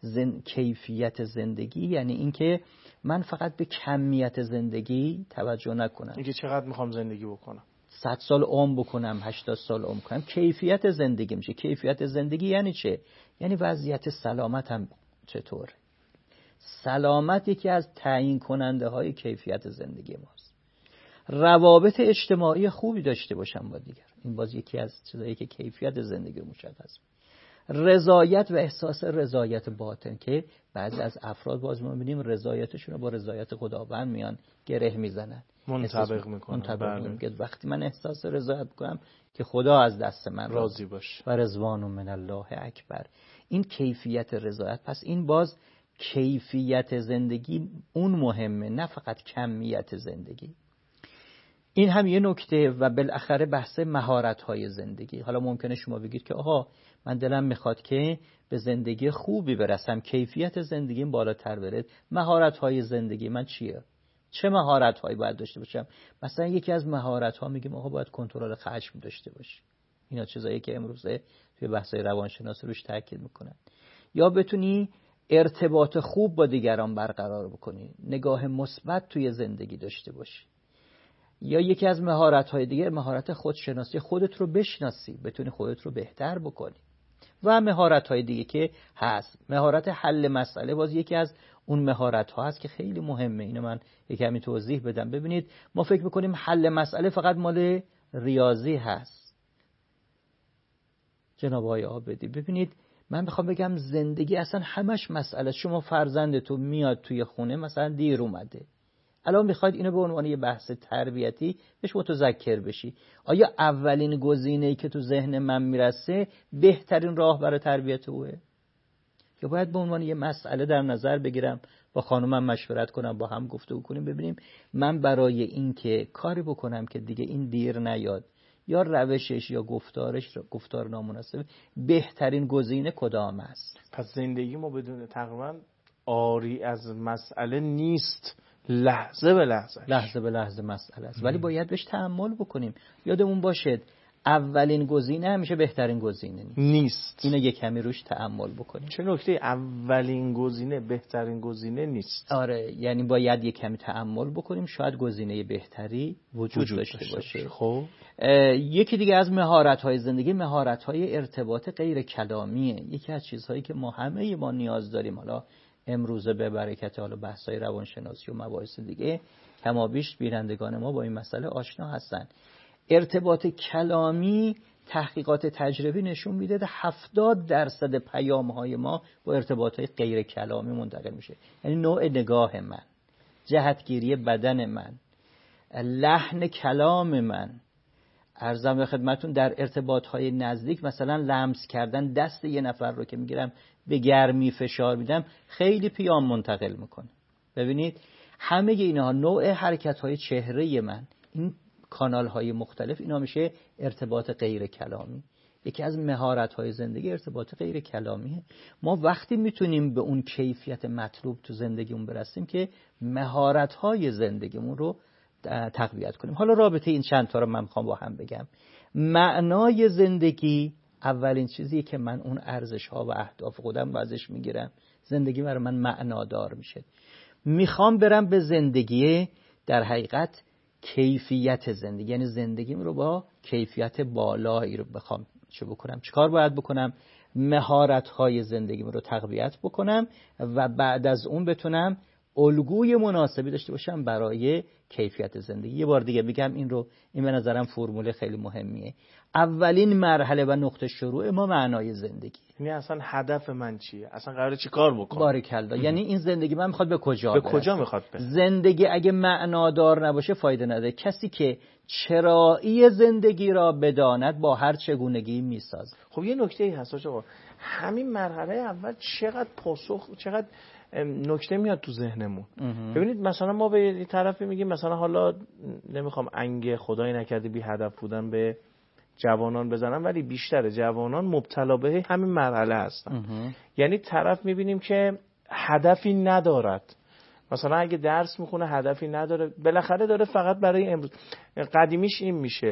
Speaker 2: زن... کیفیت زندگی یعنی اینکه من فقط به کمیت زندگی توجه نکنم،
Speaker 1: اینکه چقدر میخوام زندگی بکنم،
Speaker 2: صد سال عمر بکنم، هشتاد سال عمر کنم. کیفیت زندگی میشه. کیفیت زندگی یعنی چه؟ یعنی وضعیت سلامتم چطور. سلامت یکی از تعیین کننده های کیفیت زندگی ماست. روابط اجتماعی خوبی داشته باشم با دیگر، این باز یکی از چیزایی که کیفیت زندگی رو مشخص. رضایت و احساس رضایت باطن که بعضی از افراد باز ما می‌بینیم رضایتشون رو با رضایت خداوند میان گره میزنن،
Speaker 1: منطبق میکنن.
Speaker 2: منطبق میکنن. وقتی من احساس رضایت کنم که خدا از دست من
Speaker 1: راضی باشه
Speaker 2: و رضوان من الله اکبر، این کیفیت رضایت. پس این باز کیفیت زندگی اون مهمه، نه فقط کمیت زندگی. این هم یه نکته. و بالاخره بحث مهارت‌های زندگی. حالا ممکنه شما بگید که آها من دلم میخواد که به زندگی خوبی برسم، کیفیت زندگیم بالاتر بره، مهارت‌های زندگی من چیه؟ چه مهارت‌هایی باید داشته باشم؟ مثلا یکی از مهارت‌ها میگیم آها باید کنترل خشم داشته باشی. اینا چیزایی که امروزه توی بحث‌های روانشناسی روش تاکید میکنن. یا بتونی ارتباط خوب با دیگران برقرار بکنی، نگاه مثبت توی زندگی داشته باشی. یا یکی از مهارت‌های دیگه مهارت خودشناسی، خودت رو بشناسی، بتونی خودت رو بهتر بکنی. و مهارت‌های دیگه که هست، مهارت حل مسئله باز یکی از اون مهارت‌ها هست که خیلی مهمه. اینو من یکمی توضیح بدم. ببینید ما فکر می‌کنیم حل مسئله فقط مال ریاضی هست. جناب آقای عابدی ببینید من میخوام بگم زندگی اصلا همش مسئله. شما فرزندتون میاد توی خونه مثلا دیر اومده، الان میخواید اینو به عنوان یه بحث تربیتی بهش متذکر بشی، آیا اولین گزینه‌ای که تو ذهن من میرسه بهترین راه برای تربیت اوه؟ یا باید به عنوان یه مسئله در نظر بگیرم، با خانومم مشورت کنم، با هم گفتگو کنیم، ببینیم من برای این که کاری بکنم که دیگه این دیر نیاد یا روشش یا گفتارش گفتار نامناسب، بهترین گزینه کدام است؟
Speaker 1: پس زندگی ما بدون تقریبا آری از مسئله نیست، لحظه به لحظه
Speaker 2: لحظه به لحظه مسئله است، ولی باید بهش تأمل بکنیم. یادمون باشه اولین گزینه همیشه بهترین گزینه نیست.
Speaker 1: نیست.
Speaker 2: اینو یک کمی روش تأمل بکنیم.
Speaker 1: چه نکته؟ اولین گزینه بهترین گزینه نیست.
Speaker 2: آره، یعنی باید یک کمی تأمل بکنیم، شاید گزینه بهتری وجود, وجود داشته, داشته باشه.
Speaker 1: خب
Speaker 2: یکی دیگه از مهارت‌های زندگی مهارت‌های ارتباط غیر کلامیه. یکی از چیزهایی که ما همه ما نیاز داریم، حالا امروزه به برکت حالا بحث‌های روانشناسی و مباحث دیگه کمابیش بینندگان ما با این مسئله آشنا هستن. ارتباط کلامی تحقیقات تجربی نشون میده هفتاد درصد پیام‌های ما با ارتباط‌های غیر کلامی منتقل میشه. یعنی نوع نگاه من، جهتگیری بدن من، لحن کلام من. عرضم به خدمتون در ارتباط‌های نزدیک مثلا لمس کردن دست یه نفر رو که میگیرم به گرمی فشار میدم خیلی پیام منتقل میکنه. ببینید همه اینها نوع حرکت‌های چهره من، این کانال‌های مختلف، اینا میشه ارتباط غیر کلامی. یکی از مهارت‌های زندگی ارتباط غیر کلامیه. ما وقتی میتونیم به اون کیفیت مطلوب تو زندگیمون برسیم که مهارت‌های زندگیمون رو تقویت کنیم. حالا رابطه این چند تا رو من میخوام با هم بگم. معنای زندگی اولین چیزیه که من اون ارزش‌ها و اهداف خودم ازش میگیرم، زندگی برای من معنادار میشه. میخوام برم به زندگی در حقیقت کیفیت زندگی، یعنی زندگیم رو با کیفیت بالایی رو بخوام چه بکنم، چیکار باید بکنم؟ مهارت‌های زندگیم رو تقویت بکنم و بعد از اون بتونم الگوی مناسبی داشته باشم برای کیفیت زندگی. یه بار دیگه میگم این رو، این به نظرم فرمول خیلی مهمیه. اولین مرحله و نقطه شروع ما معنای زندگی،
Speaker 1: یعنی اصلا هدف من چیه، اصلا قراره چی کار بکنم.
Speaker 2: باریکلا. یعنی این زندگی من میخواد به کجا
Speaker 1: به
Speaker 2: برسه؟
Speaker 1: کجا میخواد بره؟
Speaker 2: زندگی اگه معنادار نباشه فایده نداره. کسی که چرایی زندگی را بداند با هر چگونگی میسازه.
Speaker 1: خب یه نکته ای هست آقا، همین مرحله اول چقدر پاسخ، چقدر نکته میاد تو ذهنمون. ببینید مثلا ما به یه طرفی میگیم مثلا حالا نمیخوام انگ خدای نکرده بی هدف بودن به جوانان بزنم، ولی بیشتر جوانان مبتلا به همین مرحله هستن. یعنی طرف میبینیم که هدفی ندارد، مثلا اگه درس میخونه هدفی نداره، بالاخره داره فقط برای امروز. قدیمیش این میشه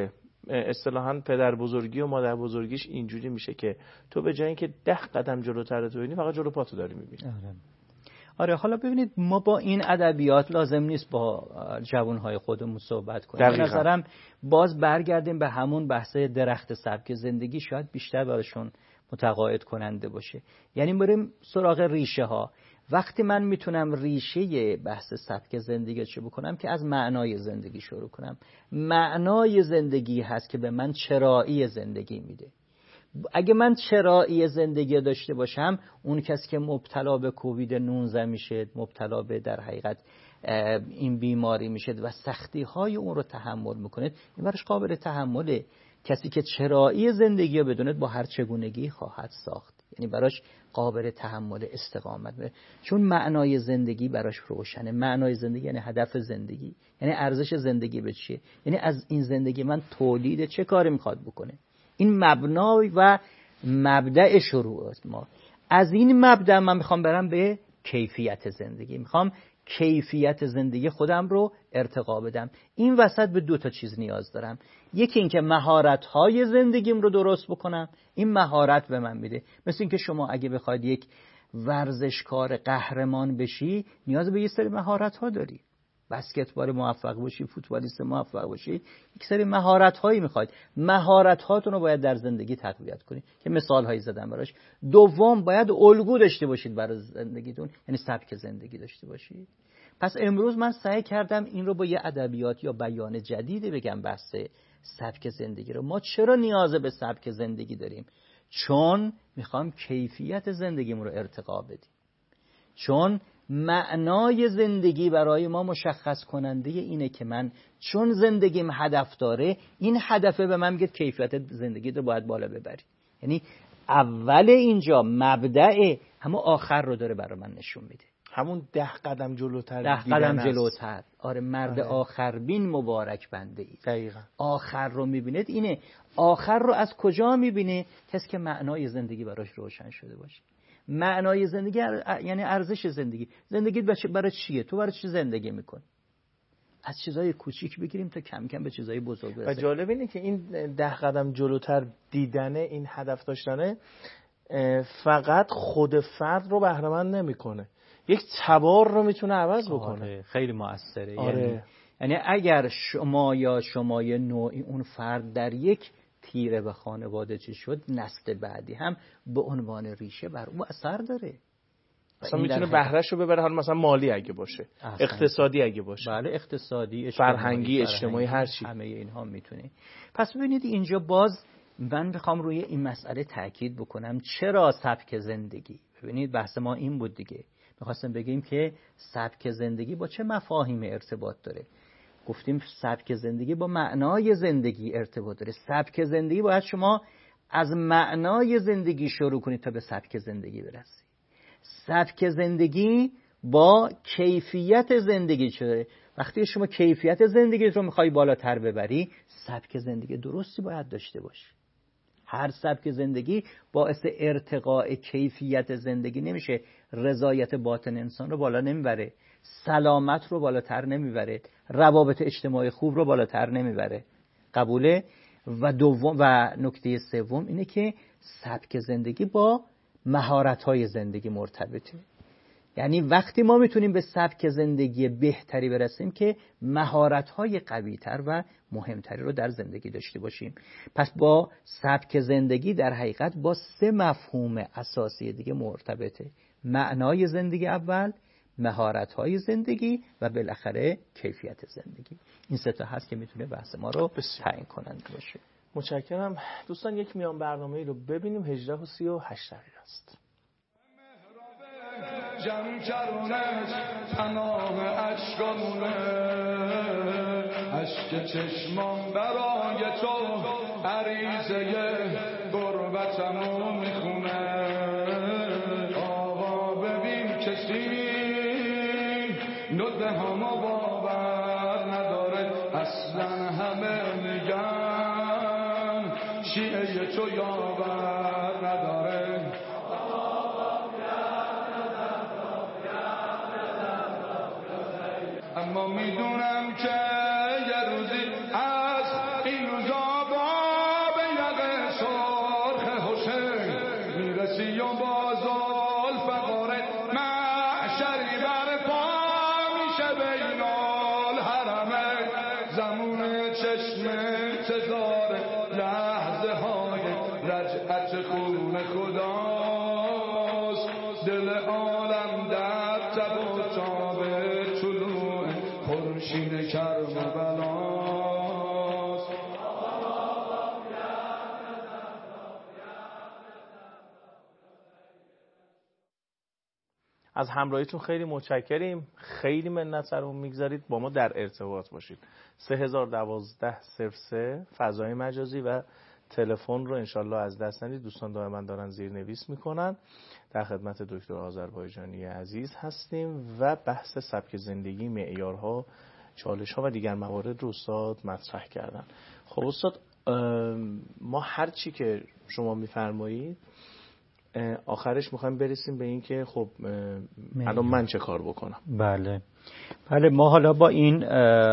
Speaker 1: اصطلاحاً پدر بزرگی و مادر بزرگیش اینجوری میشه که تو به جای اینکه ده قدم جلوتر تو ببینی فقط جلو پاتو داری میبینی.
Speaker 2: آره. آره حالا ببینید ما با این ادبیات لازم نیست با جوانهای خودمون صحبت کنیم. به نظرم باز برگردیم به همون بحث درخت سبک زندگی، شاید بیشتر براشون متقاعد کننده باشه. یعنی بریم سراغ ریشه ها. وقتی من میتونم ریشه بحث سبک زندگی چه بکنم که از معنای زندگی شروع کنم. معنای زندگی هست که به من چرایی زندگی میده. اگه من چرایی زندگی داشته باشم، اون کسی که مبتلا به کووید نوزده میشه، مبتلا به در حقیقت این بیماری میشه و سختی های اون رو تحمل میکنه، این براش قابل تحمله. کسی که چرایی زندگی رو بدونه با هر چگونگی خواهد ساخت، یعنی براش قابل تحمل استقامت بره. چون معنای زندگی براش روشنه. معنای زندگی یعنی هدف زندگی، یعنی ارزش زندگی به چیه، یعنی از این زندگی من تولید چه کاری میخواد بکنه. این مبنای و مبدأ شروع است. ما از این مبدأ من میخوام برم به کیفیت زندگی، میخوام کیفیت زندگی خودم رو ارتقا بدم. این وسط به دو تا چیز نیاز دارم. یکی این که مهارت‌های زندگیم رو درست بکنم، این مهارت به من میده. مثل این که شما اگه بخواید یک ورزشکار قهرمان بشی، نیاز به یه سری مهارت‌ها داری. بسکتبال موفق باشی، فوتبالیست موفق باشی، یک سری مهارت‌هایی می‌خواید. مهارت‌هاتون رو باید در زندگی تقویت کنید که مثال‌هایی زدم براش. دوم، باید الگو داشته باشید برای زندگیتون، یعنی سبک زندگی داشته باشید. پس امروز من سعی کردم این رو با یه ادبیات یا بیان جدیدی بگم بحث سبک زندگی رو. ما چرا نیاز به سبک زندگی داریم؟ چون می‌خوام کیفیت زندگیمون رو ارتقا بدیم. چون معنای زندگی برای ما مشخص کننده اینه که من چون زندگیم هدف داره، این هدفه به من میگه کیفیت زندگی رو باید بالا ببری. یعنی اول اینجا مبدأ، همون آخر رو داره برای من نشون میده.
Speaker 1: همون ده قدم جلوتر،
Speaker 2: ده قدم جلوتر. آره مرد آره. آخر بین مبارک بنده ای.
Speaker 1: دقیقاً.
Speaker 2: آخر رو میبینید. اینه آخر رو از کجا میبینه؟ کسی که معنای زندگی براش روشن شده باشه. معنای زندگی یعنی ارزش زندگی. زندگی برای چیه؟ تو برای چی زندگی میکنی؟ از چیزای کوچیک بگیریم تا کم کم به چیزای بزرگ برسیم.
Speaker 1: و جالب اینه که این ده قدم جلوتر دیدنه، این هدف داشتنه، فقط خود فرد رو بهره مند نمیکنه، یک تبار رو میتونه عوض بکنه.
Speaker 2: آره، خیلی موثره.
Speaker 1: آره.
Speaker 2: یعنی یعنی اگر شما یا شمای نوعی اون فرد در یک تیره و خانواده چی شد، نسل بعدی هم به عنوان ریشه بر او اثر داره.
Speaker 1: مثلا میتونه بهره‌شو ببره، حالا مثلا مالی اگه باشه، احسن. اقتصادی اگه باشه،
Speaker 2: بله اقتصادی،
Speaker 1: اجتماعی، فرهنگی، اجتماعی، هر چی،
Speaker 2: همه اینها میتونه. پس ببینید اینجا باز من میخوام روی این مسئله تاکید بکنم. چرا سبک زندگی؟ ببینید بحث ما این بود دیگه. میخواستم بگیم که سبک زندگی با چه مفاهیم ارتباط داره. گفتیم سبک زندگی با معنای زندگی ارتباط داره. سبک زندگی باید شما از معنای زندگی شروع کنید تا به سبک زندگی برسید. سبک زندگی با کیفیت زندگی چه؟ وقتی شما کیفیت زندگی رو میخوای بالاتر ببری، سبک زندگی درستی باید داشته باشی. هر سبک زندگی باعث ارتقاء کیفیت زندگی نمیشه. رضایت باطن انسان رو بالا نمیبره، سلامت رو بالاتر نمیبره، روابط اجتماعی خوب رو بالاتر نمیبره. قبوله؟ و دوم و نکته سوم اینه که سبک زندگی با مهارت‌های زندگی مرتبطه. یعنی وقتی ما میتونیم به سبک زندگی بهتری برسیم که مهارت‌های قوی‌تر و مهمتری رو در زندگی داشته باشیم. پس با سبک زندگی در حقیقت با سه مفهوم اساسی دیگه مرتبطه. معنای زندگی اول، مهارت‌های زندگی و بالاخره کیفیت زندگی. این سه تا هست که میتونه بحث ما رو تعیین کننده باشه.
Speaker 1: متشکرم. دوستان یک میان برنامه‌ای رو ببینیم. هجده و سی و هشت دقیقه است.
Speaker 4: جمع کرونش پناه اشکانونه، اشک چشمان برای تو عریضه غربتمو میخونه. آقا ببین کسی نده همه باور نداره، اصلا همه میگن شیعه تو یاور نداره. اما میدونم که یه روزی از این روزا زمان چشم انتظار لحظه های رجعت خون خداست. دل عالم در تب و تاب طلوع خورشید کربلاست.
Speaker 1: از همراهیتون خیلی متشکریم. خیلی منت سرمون میگذارید. با ما در ارتباط باشید. سه هزار و دوازده صفر سه فضای مجازی و تلفن رو انشالله از دست ندید. دوستان دائما دارن زیرنویس میکنن. در خدمت دکتر آذربایجانی عزیز هستیم و بحث سبک زندگی، معیارها، چالش‌ها و دیگر موارد رو استاد مطرح کردن. خب استاد، ما هر چی که شما میفرمایید آخرش میخوایم برسیم به این که خب الان من چه کار بکنم.
Speaker 2: بله بله ما حالا با این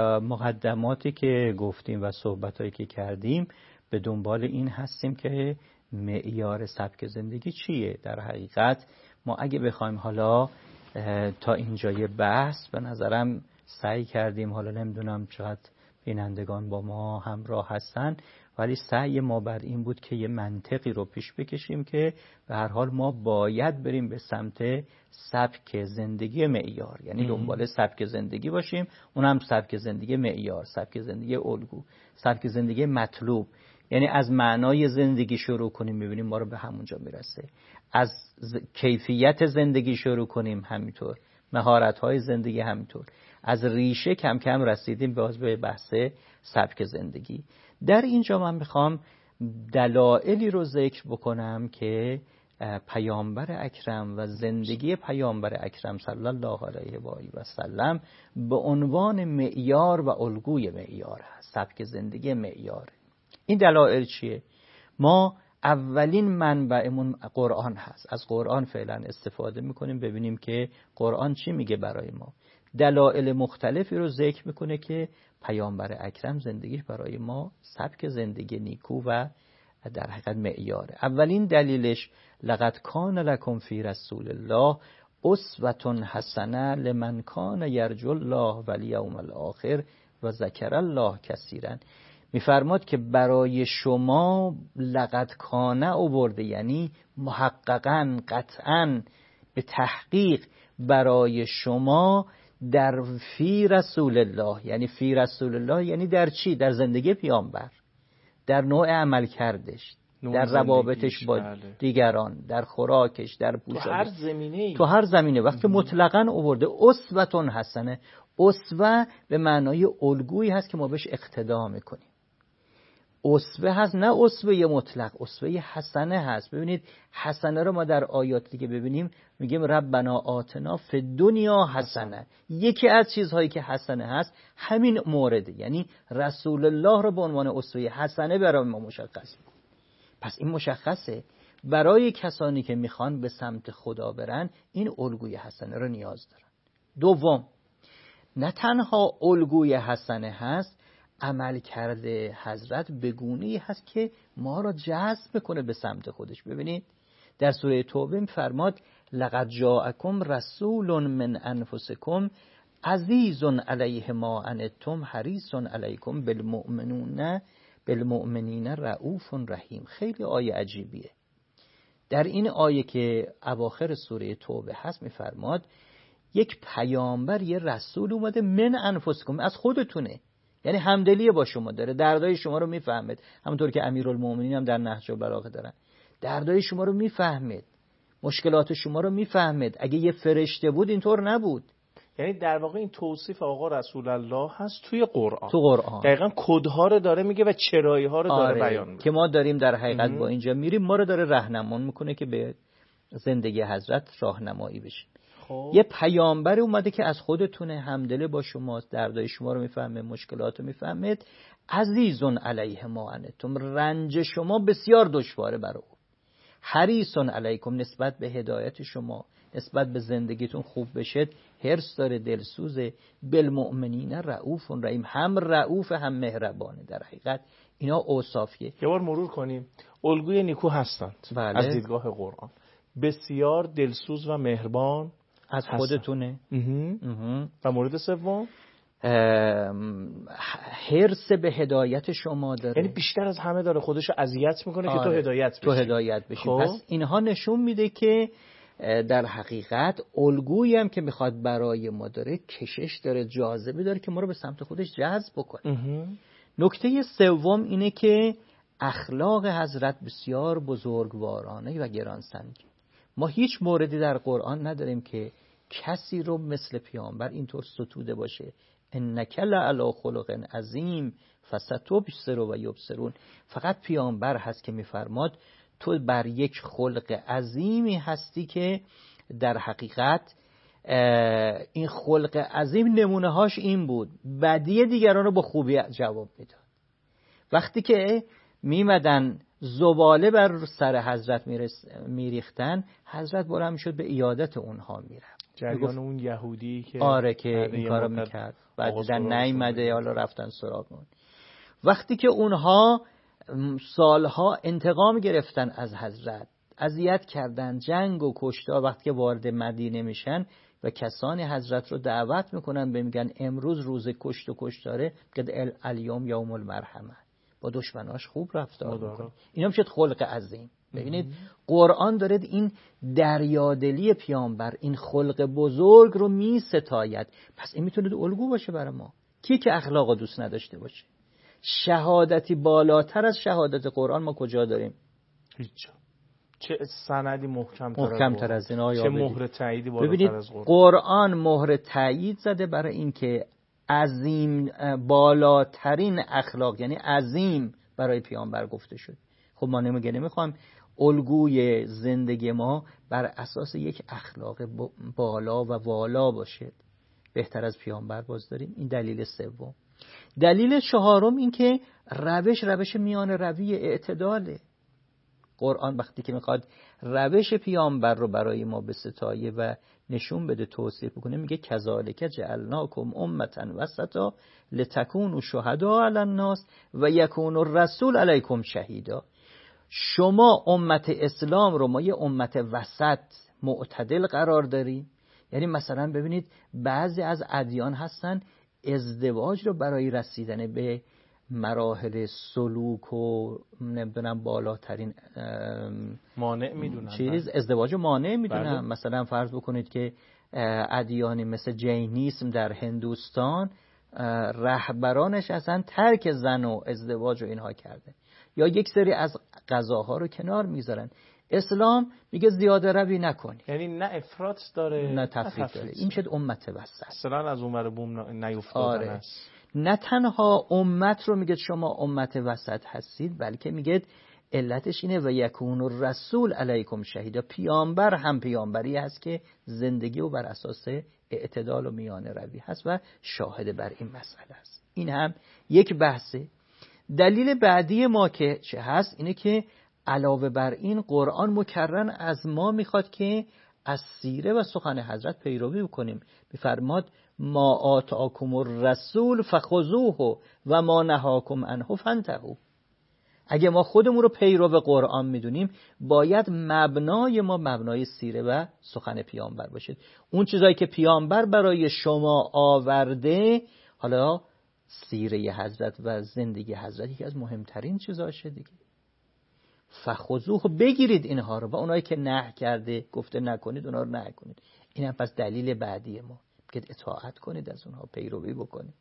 Speaker 2: مقدماتی که گفتیم و صحبتایی که کردیم به دنبال این هستیم که معیار سبک زندگی چیه. در حقیقت ما اگه بخوایم حالا تا اینجای بحث به نظرم سعی کردیم، حالا نمیدونم چقدر بینندگان با ما همراه هستن، ولی سعی ما بر این بود که یه منطقی رو پیش بکشیم که به هر حال ما باید بریم به سمت سبک زندگی معیار، یعنی دنبال سبک زندگی باشیم، اونم سبک زندگی معیار، سبک زندگی الگو، سبک زندگی مطلوب. یعنی از معنای زندگی شروع کنیم، می‌بینیم ما رو به همونجا میرسه. از ز... کیفیت زندگی شروع کنیم، همینطور مهارت‌های زندگی همینطور. از ریشه کم کم رسیدیم باز به بحث سبک زندگی. در اینجا من میخوام دلایلی رو ذکر بکنم که پیامبر اکرم و زندگی پیامبر اکرم صلی الله علیه و آله و سلم به عنوان معیار و الگوی معیار هست، سبک زندگی معیار. این دلایل چیه؟ ما اولین منبعمون قرآن هست. از قرآن فعلا استفاده میکنیم ببینیم که قرآن چی میگه برای ما. دلایل مختلفی رو ذکر میکنه که پیامبر اکرم زندگیش برای ما سبک زندگی نیکو و در حقیقت معیاره. اولین دلیلش لقد کان لکم فی رسول الله اسوة حسنه لمن کان یرجو الله والیوم الاخر و ذکر الله کثیرا. میفرماد که برای شما لقد کان آورده، یعنی محققاً قطعاً به تحقیق برای شما در فی رسول الله، یعنی فی رسول الله یعنی در چی؟ در زندگی پیامبر، در نوع عمل کردش، در روابطش با بله. دیگران، در خوراکش، در پوشاکش، تو هر
Speaker 1: زمینه
Speaker 2: تو هر زمینه. وقتی مطلقاً آورده اسوة حسنه، اسوه به معنای الگویی هست که ما بهش اقتدا میکنیم. اسوه هست، نه اسوه مطلق، اسوه حسنه هست. ببینید حسنه رو ما در آیات دیگه ببینیم میگیم ربنا آتنا فی دنیا حسنه. یکی از چیزهایی که حسنه هست همین مورده، یعنی رسول الله رو به عنوان اسوه حسنه برای ما مشخص میکنه. پس این مشخصه برای کسانی که میخوان به سمت خدا برن این الگوی حسنه رو نیاز دارن. دوم، نه تنها الگوی حسنه هست، عمل کرده حضرت بگونه‌ای هست که ما را جذب بکنه به سمت خودش. ببینید در سوره توبه فرماد لقد جاءکم رسول من انفسکم عزیز علیه ما عنتم حریص علیکم بالمؤمنون بالمؤمنین رؤوف رحیم. خیلی آیه عجیبیه. در این آیه که اواخر سوره توبه هست میفرماد یک پیامبر، یه رسول اومده من انفسکم، از خودتونه، یعنی همدلی با شما داره، دردای شما رو میفهمید، همونطور که امیرالمومنین هم در نهج البلاغه دارن، دردای شما رو میفهمید، مشکلات شما رو میفهمید. اگه یه فرشته بود اینطور نبود.
Speaker 1: یعنی در واقع این توصیف آقا رسول الله هست توی قرآن،
Speaker 2: تو قرآن
Speaker 1: دقیقاً کدها رو داره میگه و چرایی ها رو داره
Speaker 2: آره.
Speaker 1: بیان میکنه
Speaker 2: که ما داریم در حقیقت با اینجا میریم، ما رو داره راهنمایی میکنه که به زندگی حضرت راهنمایی بشیم. خب. یه پیامبر اومده که از خودتونه، همدل با شماست، دردای شما رو میفهمه، مشکلات رو میفهمید. عزیزون علیه ما عنتم، رنج شما بسیار دشواره برای او. حریصون علیکم، نسبت به هدایت شما، نسبت به زندگیتون خوب بشد حرص داره، دلسوزه. بالمؤمنین رؤوف رحیم، هم رؤوف هم مهربانه. در حقیقت اینا اوصافیه.
Speaker 1: یه بار مرور کنیم. الگوی نیکو هستند
Speaker 2: بله.
Speaker 1: از دیدگاه قرآن بسیار دلسوز و مهربان
Speaker 2: از خودتونه.
Speaker 1: و مورد سوم
Speaker 2: حرص به هدایت شما داره.
Speaker 1: یعنی بیشتر از همه داره خودشو اذیت میکنه
Speaker 2: آره.
Speaker 1: که تو هدایت بشی.
Speaker 2: تو هدایت بشی.
Speaker 1: خب؟
Speaker 2: پس اینها نشون میده که در حقیقت الگویی هم که میخواد برای ما داره، کشش داره، جاذبه داره که ما رو به سمت خودش جذب بکنه. نکته سوم اینه که اخلاق حضرت بسیار بزرگوارانه و گرانسنگی. ما هیچ موردی در قرآن نداریم که کسی رو مثل پیامبر اینطور ستوده باشه. انک لعلی خلق عظیم فستبصر و یبصرون. فقط پیامبر هست که میفرماد تو بر یک خلق عظیمی هستی که در حقیقت این خلق عظیم نمونه هاش این بود، بدی دیگران رو با خوبی جواب میداد. وقتی که میمدن زباله بر سر حضرت میریختن، حضرت بلند میشد به عیادت اونها میرفت.
Speaker 1: جریان اون یهودی که
Speaker 2: آره که این کارو میکرد، بعد دیدن نیامده، حالا رفتن سراغ اون. وقتی که اونها سالها انتقام گرفتن از حضرت، اذیت کردن، جنگ و کشتار، وقتی که وارد مدینه میشن و کسانی حضرت رو دعوت میکنن به میگن امروز روز کشت و کشتاره، میگه الیوم یوم المرحمه، با دشمناش خوب رفتار میکنه. اینا میشه خلق عظیم. ببینید قرآن داره این دریادلی پیامبر، این خلق بزرگ رو میستاید. پس این میتونه الگو باشه برای ما. کی که اخلاق دوست نداشته باشه؟ شهادتی بالاتر از شهادت قرآن ما کجا داریم؟
Speaker 1: هیچ. چه سندی محکم تر
Speaker 2: محکم تر از این آیا
Speaker 1: چه مهر تاییدی بالاتر
Speaker 2: ببینید
Speaker 1: از قرآن؟
Speaker 2: قرآن مهر تایید زده برای اینکه عظیم بالاترین اخلاق، یعنی عظیم، برای پیامبر گفته شد. خب ما نمیگه نمیخوام الگوی زندگی ما بر اساس یک اخلاق بالا و والا باشه، بهتر از پیامبر باز داریم. این دلیل سوم. دلیل چهارم این که روش روش میان روی اعتداله. قرآن وقتی که میخواد روش پیامبر رو برای ما به ستایه و نشون بده، توصیف بکنه، میگه کذالک جعلناکم امة وسطا لتکونوا شهداء علی الناس و یکون الرسول علیکم شهیدا. شما امت اسلام رو ما یه امت وسط معتدل قرار داریم. یعنی مثلا ببینید بعضی از ادیان هستن ازدواج رو برای رسیدن به مراحل سلوک و نمیدونم بالاترین
Speaker 1: مانع میدونن،
Speaker 2: چیز ازدواج مانع میدونن. مثلا فرض بکنید که ادیانی مثل جینیسم در هندوستان رهبرانش اصلا ترک زن و ازدواج و اینها کرده، یا یک سری از غذاها رو کنار میذارن. اسلام میگه زیاده روی نکنی،
Speaker 1: یعنی نه افراط داره
Speaker 2: نه تفریط داره. این شد امت وسط،
Speaker 1: اصلا از اونور بوم نیفتادن
Speaker 2: آره.
Speaker 1: است.
Speaker 2: نه تنها امت رو میگه شما امت وسط هستید، بلکه میگه علتش اینه و یکون الرسول علیکم شهیدا، پیامبر هم پیامبری هست که زندگی و بر اساس اعتدال و میانه روی هست و شاهد بر این مسئله است. این هم یک بحثه. دلیل بعدی ما که چه هست اینه که علاوه بر این قرآن مکررن از ما میخواد که از سیره و سخن حضرت پیروی بکنیم. میفرماد ما آتاکم الرسول فخذوه و ما نهاکم عنه فانتهوا. اگه ما خودمون رو پیرو قرآن میدونیم، باید مبنای ما مبنای سیره و سخن پیامبر باشه. اون چیزایی که پیامبر برای شما آورده، حالا سیره حضرت و زندگی حضرت یکی از مهمترین چیزاشه دیگه. فخذوه، بگیرید اینها رو، و اونایی که نه کرده گفته نکنید اونها رو نه کنید. این هم پس دلیل بعدی ما که اطاعت کنید، از اونها پیروی بکنید.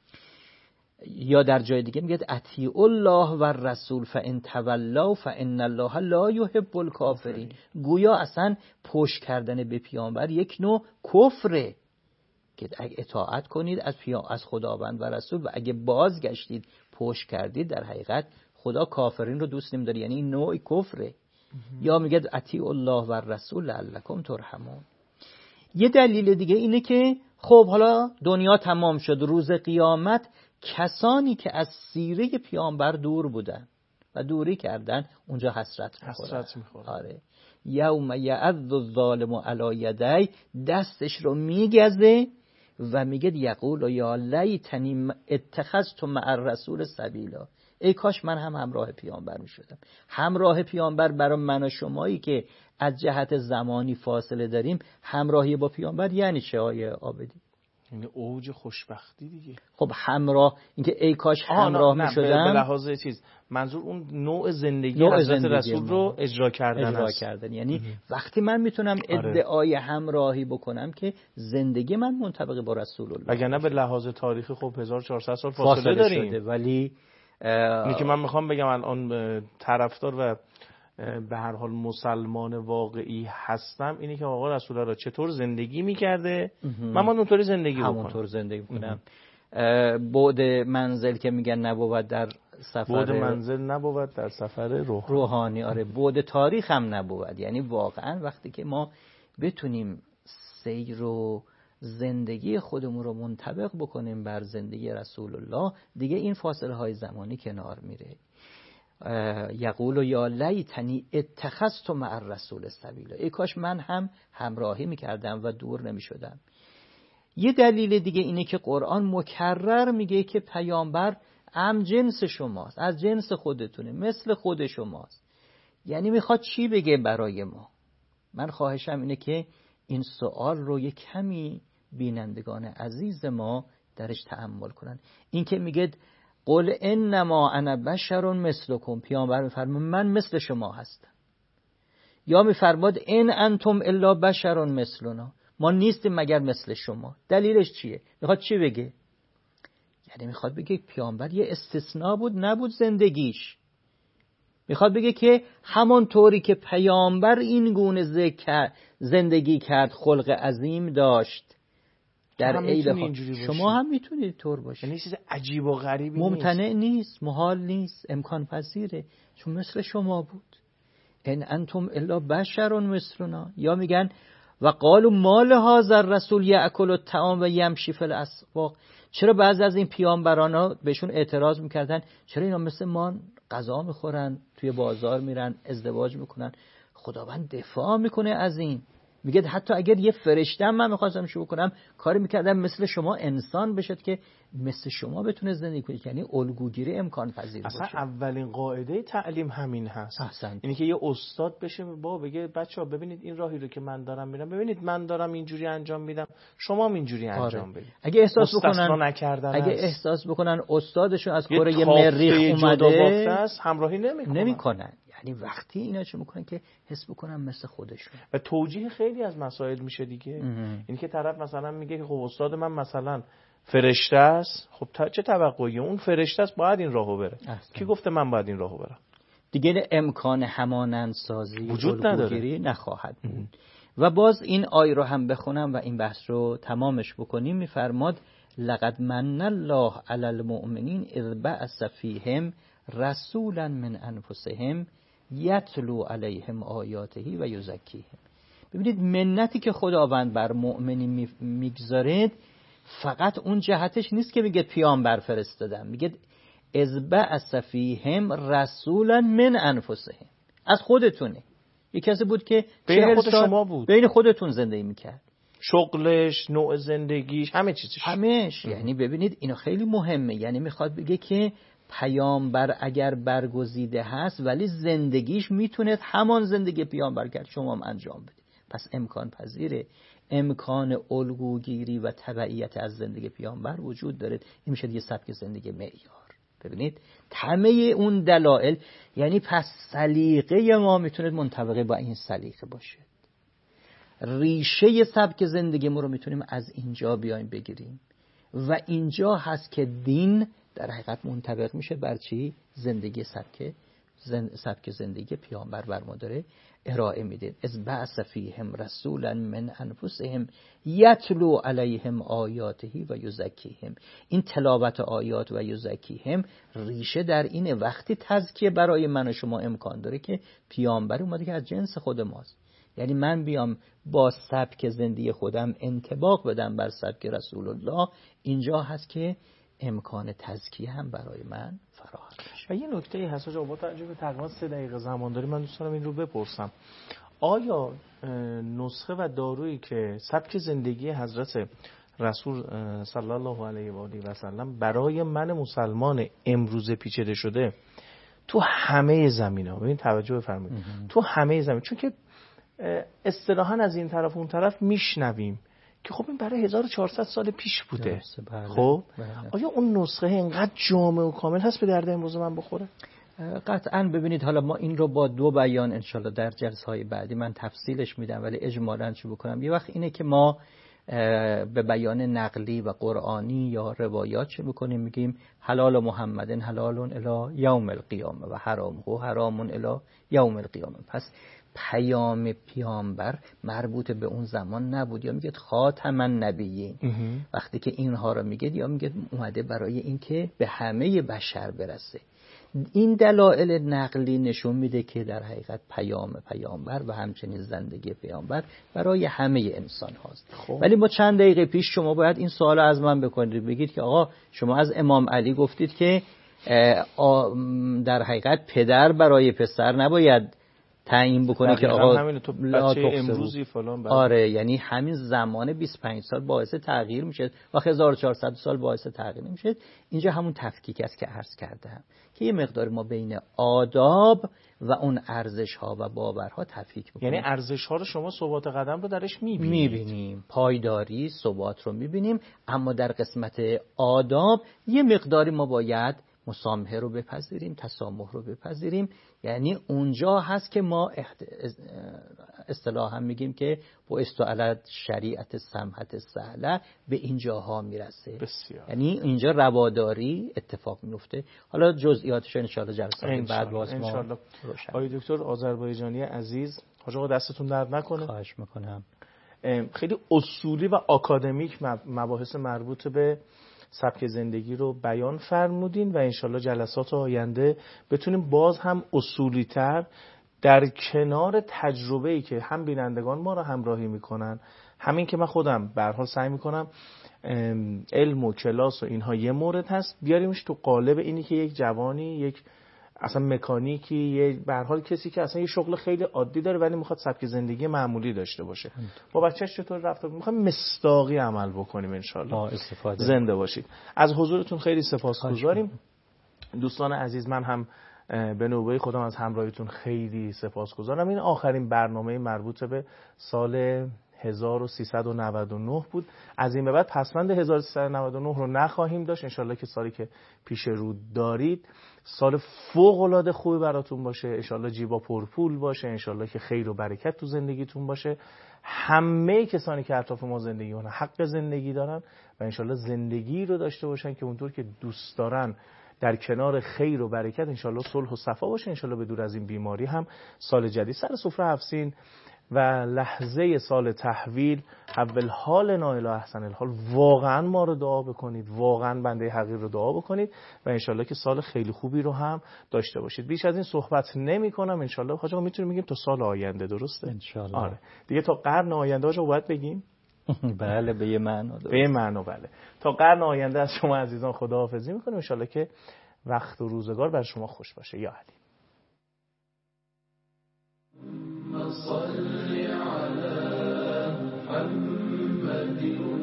Speaker 2: یا در جای دیگه میگه اطیعوا الله و الرسول فان تولوا فان الله لا یحب الکافرین. گویا اصلا پشت کردن به پیامبر یک نوع کفره که اگه اطاعت کنید از از خداوند و رسول، و اگه بازگشتید پشت کردید، در حقیقت خدا کافرین رو دوست نمی‌داره، یعنی این نوع کفره. یا میگه اطیعوا الله و الرسول لعلکم ترحمون. یه دلیل دیگه اینه که خب حالا دنیا تمام شد، روز قیامت کسانی که از سیره پیامبر دور بودن و دوری کردن اونجا حسرت می‌خورن.
Speaker 1: حسرت می‌خورن.
Speaker 2: آره. یوم یعض الظالم علی یدی، دستش رو میگزه و میگه یقول یا لیتنی اتخذت مع الرسول سبیلا، ای کاش من هم همراه پیامبر میشدم. همراه پیامبر برای من و شمایی که از جهت زمانی فاصله داریم، همراهی با پیامبر یعنی چه آیه عابدی؟
Speaker 1: یعنی اوج خوشبختی دیگه.
Speaker 2: خب همراه، اینکه ای کاش همراه
Speaker 1: می
Speaker 2: شدم،
Speaker 1: به لحاظ چیز منظور اون نوع زندگی
Speaker 2: نوع
Speaker 1: حضرت
Speaker 2: زندگی
Speaker 1: رسول رو اجرا کردن
Speaker 2: اجرا
Speaker 1: است.
Speaker 2: کردن. یعنی اه. وقتی من میتونم ادعای همراهی بکنم که زندگی من منطبق با رسول الله،
Speaker 1: وگرنه به لحاظ تاریخی خب هزار و چهارصد سال فاصله, فاصله داریم
Speaker 2: شده. ولی
Speaker 1: اینی که من میخوام بگم الان طرفدار و به هر حال مسلمان واقعی هستم اینی که آقا رسول الله چطور زندگی میکرده من من اونطوری زندگی بکنم،
Speaker 2: همونطور زندگی کنم. بعد منزل که میگن نبود در سفر،
Speaker 1: بعد منزل نبود در سفر روح.
Speaker 2: روحانی. آره، بعد تاریخ هم نبود. یعنی واقعا وقتی که ما بتونیم سیر و زندگی خودمون رو منطبق بکنیم بر زندگی رسول الله، دیگه این فاصله های زمانی کنار میره. یقول یا لیتنی اتخذت مع الرسول سبیلا، ای کاش من هم همراهی میکردم و دور نمیشدم. یه دلیل دیگه اینه که قرآن مکرر میگه که پیامبر هم جنس شماست، از جنس خودتونه، مثل خود شماست. یعنی میخواد چی بگه برای ما؟ من خواهشم اینه که این سوال رو یه کمی بینندگان عزیز ما درش تأمل کنن. این که میگه قل انما انا بشر مثلکم، پیامبر میفرماد من مثل شما هستم. یا میفرماد ان انتم الا بشر مثلنا، ما نیستیم مگر مثل شما. دلیلش چیه؟ میخواد چی بگه؟ یعنی میخواد بگه پیامبر یه استثناء بود، نبود زندگیش. میخواد بگه که همان طوری که پیامبر این گونه زندگی کرد، خلق عظیم داشت در عین شما هم میتونید طور باشید.
Speaker 1: یعنی چیز عجیب و غریبی
Speaker 2: ممتنع نیست. نیست، محال نیست، امکان پذیره، چون مثل شما بود. ان انتم الا بشر مثلنا. یا میگن و قالوا ما لهذا الرسول یاکل الطعام و یمشی فی الاسواق، چرا بعضی از این پیامبرانا بهشون اعتراض میکردن چرا اینا مثل ما غذا میخورن، توی بازار میرن، ازدواج میکنن؟ خداوند دفاع میکنه از این، میگه حتی اگر یه فرشته من میخواستم شو بکنم کاری میکردم مثل شما انسان بشد که مثل شما بتونه زندگی کنه. یعنی الگوگیری امکان پذیر باشه.
Speaker 1: اصلا اولین قاعده تعلیم همین هست.
Speaker 2: احسنت.
Speaker 1: اینی که یه استاد بشه با بگه بچه‌ها ببینید این راهی رو که من دارم میرم، ببینید من دارم اینجوری انجام میدم، شما هم اینجوری انجام
Speaker 2: آره.
Speaker 1: بدید.
Speaker 2: اگه احساس بکنن اگه
Speaker 1: هست.
Speaker 2: احساس بکنن استادشون از کره مریخ اومده
Speaker 1: است، همراهی نمیکنن.
Speaker 2: نمیکنن. یعنی وقتی اینا چه میکنن که حس بکنن مثل خودشون.
Speaker 1: و توجیه خیلی از مسائل میشه دیگه. این که طرف مثلا میگه که خب استاد من مثلا فرشته است، خب تا چه توقعی؟ اون فرشته است، باید این راهو بره. اصلا. کی گفته من باید این راهو برم؟
Speaker 2: دیگه امکان همانندسازی
Speaker 1: وجود نداره،
Speaker 2: نخواهد بود. و باز این آیه رو هم بخونم و این بحث رو تمامش بکنیم. میفرماد لقد من الله علی المؤمنین اذ بعث فیهم رسولا من انفسهم یتلو علیهم آیاته و یزکیهم. ببینید منتی که خداوند بر مؤمنین میگذاره فقط اون جهتش نیست که میگه پیامبر فرستادم، میگه اذ بعث فیهم رسولا من انفسهم، از خودتونه. یک کسی بود که
Speaker 1: بین خود شما بود،
Speaker 2: بین خودتون زندگی میکرد،
Speaker 1: شغلش، نوع زندگیش، همه چیزش
Speaker 2: همش. یعنی ببینید اینو خیلی مهمه. یعنی میخواد بگه که پیامبر اگر برگزیده هست ولی زندگیش میتونه همان زندگی پیامبر کرد شما هم انجام بدید. پس امکان پذیره، امکان الگوگیری و تبعیت از زندگی پیامبر وجود داره. این میشه دیگه سبک زندگی معیار. ببینید همه اون دلایل، یعنی پس سلیقه ما میتونه منطبق با این سلیقه باشه. ریشه سبک زندگی ما رو میتونیم از اینجا بیایم بگیریم و اینجا هست که دین در حقیقت منطبق میشه بر چی؟ زندگی سبک زند... سبک زندگی پیامبر بر ما داره ارائه میده. از بعث فیهم رسولا من انفسهم یتلو علیهم آیاته و یزکیهم. این تلاوت آیات و یزکیهم ریشه در اینه وقتی تزکیه برای من و شما امکان داره که پیامبر اومده که از جنس خود ماست. یعنی من بیام با سبک زندگی خودم انطباق بدم بر سبک رسول الله، اینجا هست که امکان تزکیه هم برای من فراهم میشه.
Speaker 1: و یه نکته هست آقا، با توجه به تقریبا سه دقیقه زمان داریم، من دوست دارم این رو بپرسم. آیا نسخه و دارویی که سبک زندگی حضرت رسول صلی الله علیه و آله و سلم برای من مسلمان امروز پیچیده شده تو همه زمینا، ببین توجه بفرمایید، تو همه زمین، چون که اصطلاحاً از این طرف اون طرف میشنویم که خب این برای هزار و چهارصد سال پیش بوده.
Speaker 2: بله.
Speaker 1: خب
Speaker 2: بله.
Speaker 1: آیا اون نسخه اینقدر جامع و کامل هست به درد امروز من بخوره؟
Speaker 2: قطعاً. ببینید حالا ما این رو با دو بیان انشالله در جلسه های بعدی من تفصیلش میدم، ولی اجمالاً چه بکنم، یه وقت اینه که ما به بیان نقلی و قرآنی یا روایات چه بکنیم، میگیم حلال محمد حلال الی یوم القیامه و حرام و حرام الی یوم القیامه. پس پیام پیامبر مربوط به اون زمان نبود. یا میگه خاتم النبیین، وقتی که اینها رو میگه یا میگه اومده برای اینکه به همه بشر برسه. این دلایل نقلی نشون میده که در حقیقت پیام پیامبر و همچنین زندگی پیامبر برای همه انسان هاست. خب. ولی ما چند دقیقه پیش شما باید این سوال از من بکنید، بگید که آقا شما از امام علی گفتید که در حقیقت پدر برای پسر نباید تعیین بکنه که آقا
Speaker 1: همین تو بچه امروزی فلان بعد.
Speaker 2: آره، یعنی همین زمان بیست و پنج سال باعث تغییر میشه و هزار و چهارصد سال باعث تغییر نمیشه. اینجا همون تفکیک است که عرض کردم که یه مقدار ما بین آداب و اون ارزش ها و باورها تفکیک بکنیم.
Speaker 1: یعنی ارزش ها رو شما ثبات قدم رو درش میبینید؟
Speaker 2: میبینیم، پایداری، ثبات رو میبینیم، اما در قسمت آداب یه مقداری ما باید مسامحه رو بپذیریم، تسامح رو بپذیریم. یعنی اونجا هست که ما اصطلاحا میگیم که با استعلت شریعت سمحت سهله به اینجاها میرسه.
Speaker 1: بسیار.
Speaker 2: یعنی اینجا رواداری اتفاق میفته. حالا جزئیاتش ان شاء الله جلسات بعد باز ما روشن.
Speaker 1: آقای دکتر آذربایجانی عزیز، حاج آقا دستتون درد نکنه.
Speaker 2: خواهش میکنم.
Speaker 1: خیلی اصولی و آکادمیک مباحث مربوط به سبک زندگی رو بیان فرمودین و انشالله جلسات آینده بتونیم باز هم اصولی تر در کنار تجربه‌ای که هم بینندگان ما رو همراهی میکنن، همین که من خودم به هر حال سعی میکنم علم و کلاس و اینها یه مورد هست، بیاریمش تو قالب اینی که یک جوانی، یک اصلا مکانیکی، یه به هر حال کسی که اصلا یه شغل خیلی عادی داره ولی میخواد سبک زندگی معمولی داشته باشه، با بچه‌ش چطور رفتار میخوام مصداقی عمل بکنیم انشالله. زنده باشید. از حضورتون خیلی سپاسگزاریم. دوستان عزیز، من هم به نوبه خودم از همراهیتون خیلی سپاسگزارم. این آخرین برنامه مربوط به سال هزار و سیصد و نود و نه بود. از این به بعد پسوند هزار و سیصد و نود و نه رو نخواهیم داشت. انشالله که سالی که پیش رو دارید سال فوق العاده خوبی براتون باشه. انشالله جیبا پرپول باشه. انشالله که خیر و برکت تو زندگیتون باشه. همه کسانی که اطراف ما زندگی کنن حق زندگی دارن و انشالله زندگی رو داشته باشن که اونطور که دوست دارن، در کنار خیر و برکت انشالله صلح و صفا باشه. انشالله به دور از این بیماری هم سال جدید سر سفره افسین و لحظه سال تحویل حول حال نایل و احسن الحال واقعا ما رو دعا بکنید، واقعا بنده حقیر رو دعا بکنید و انشالله که سال خیلی خوبی رو هم داشته باشید. بیش از این صحبت نمی کنم. انشالله حاج آقا میتونیم بگیم تا سال آینده، درسته؟
Speaker 2: انشالله.
Speaker 1: آره دیگه تا قرن آینده حاج آقا باید بگیم.
Speaker 2: بله به یه معنا درست.
Speaker 1: به یه معنا بله. تا قرن آینده از شما عزیزان خداحافظی میکنیم. انشالله که وقت و روزگار بر شما خوش باشه. یا علی. صل على محمد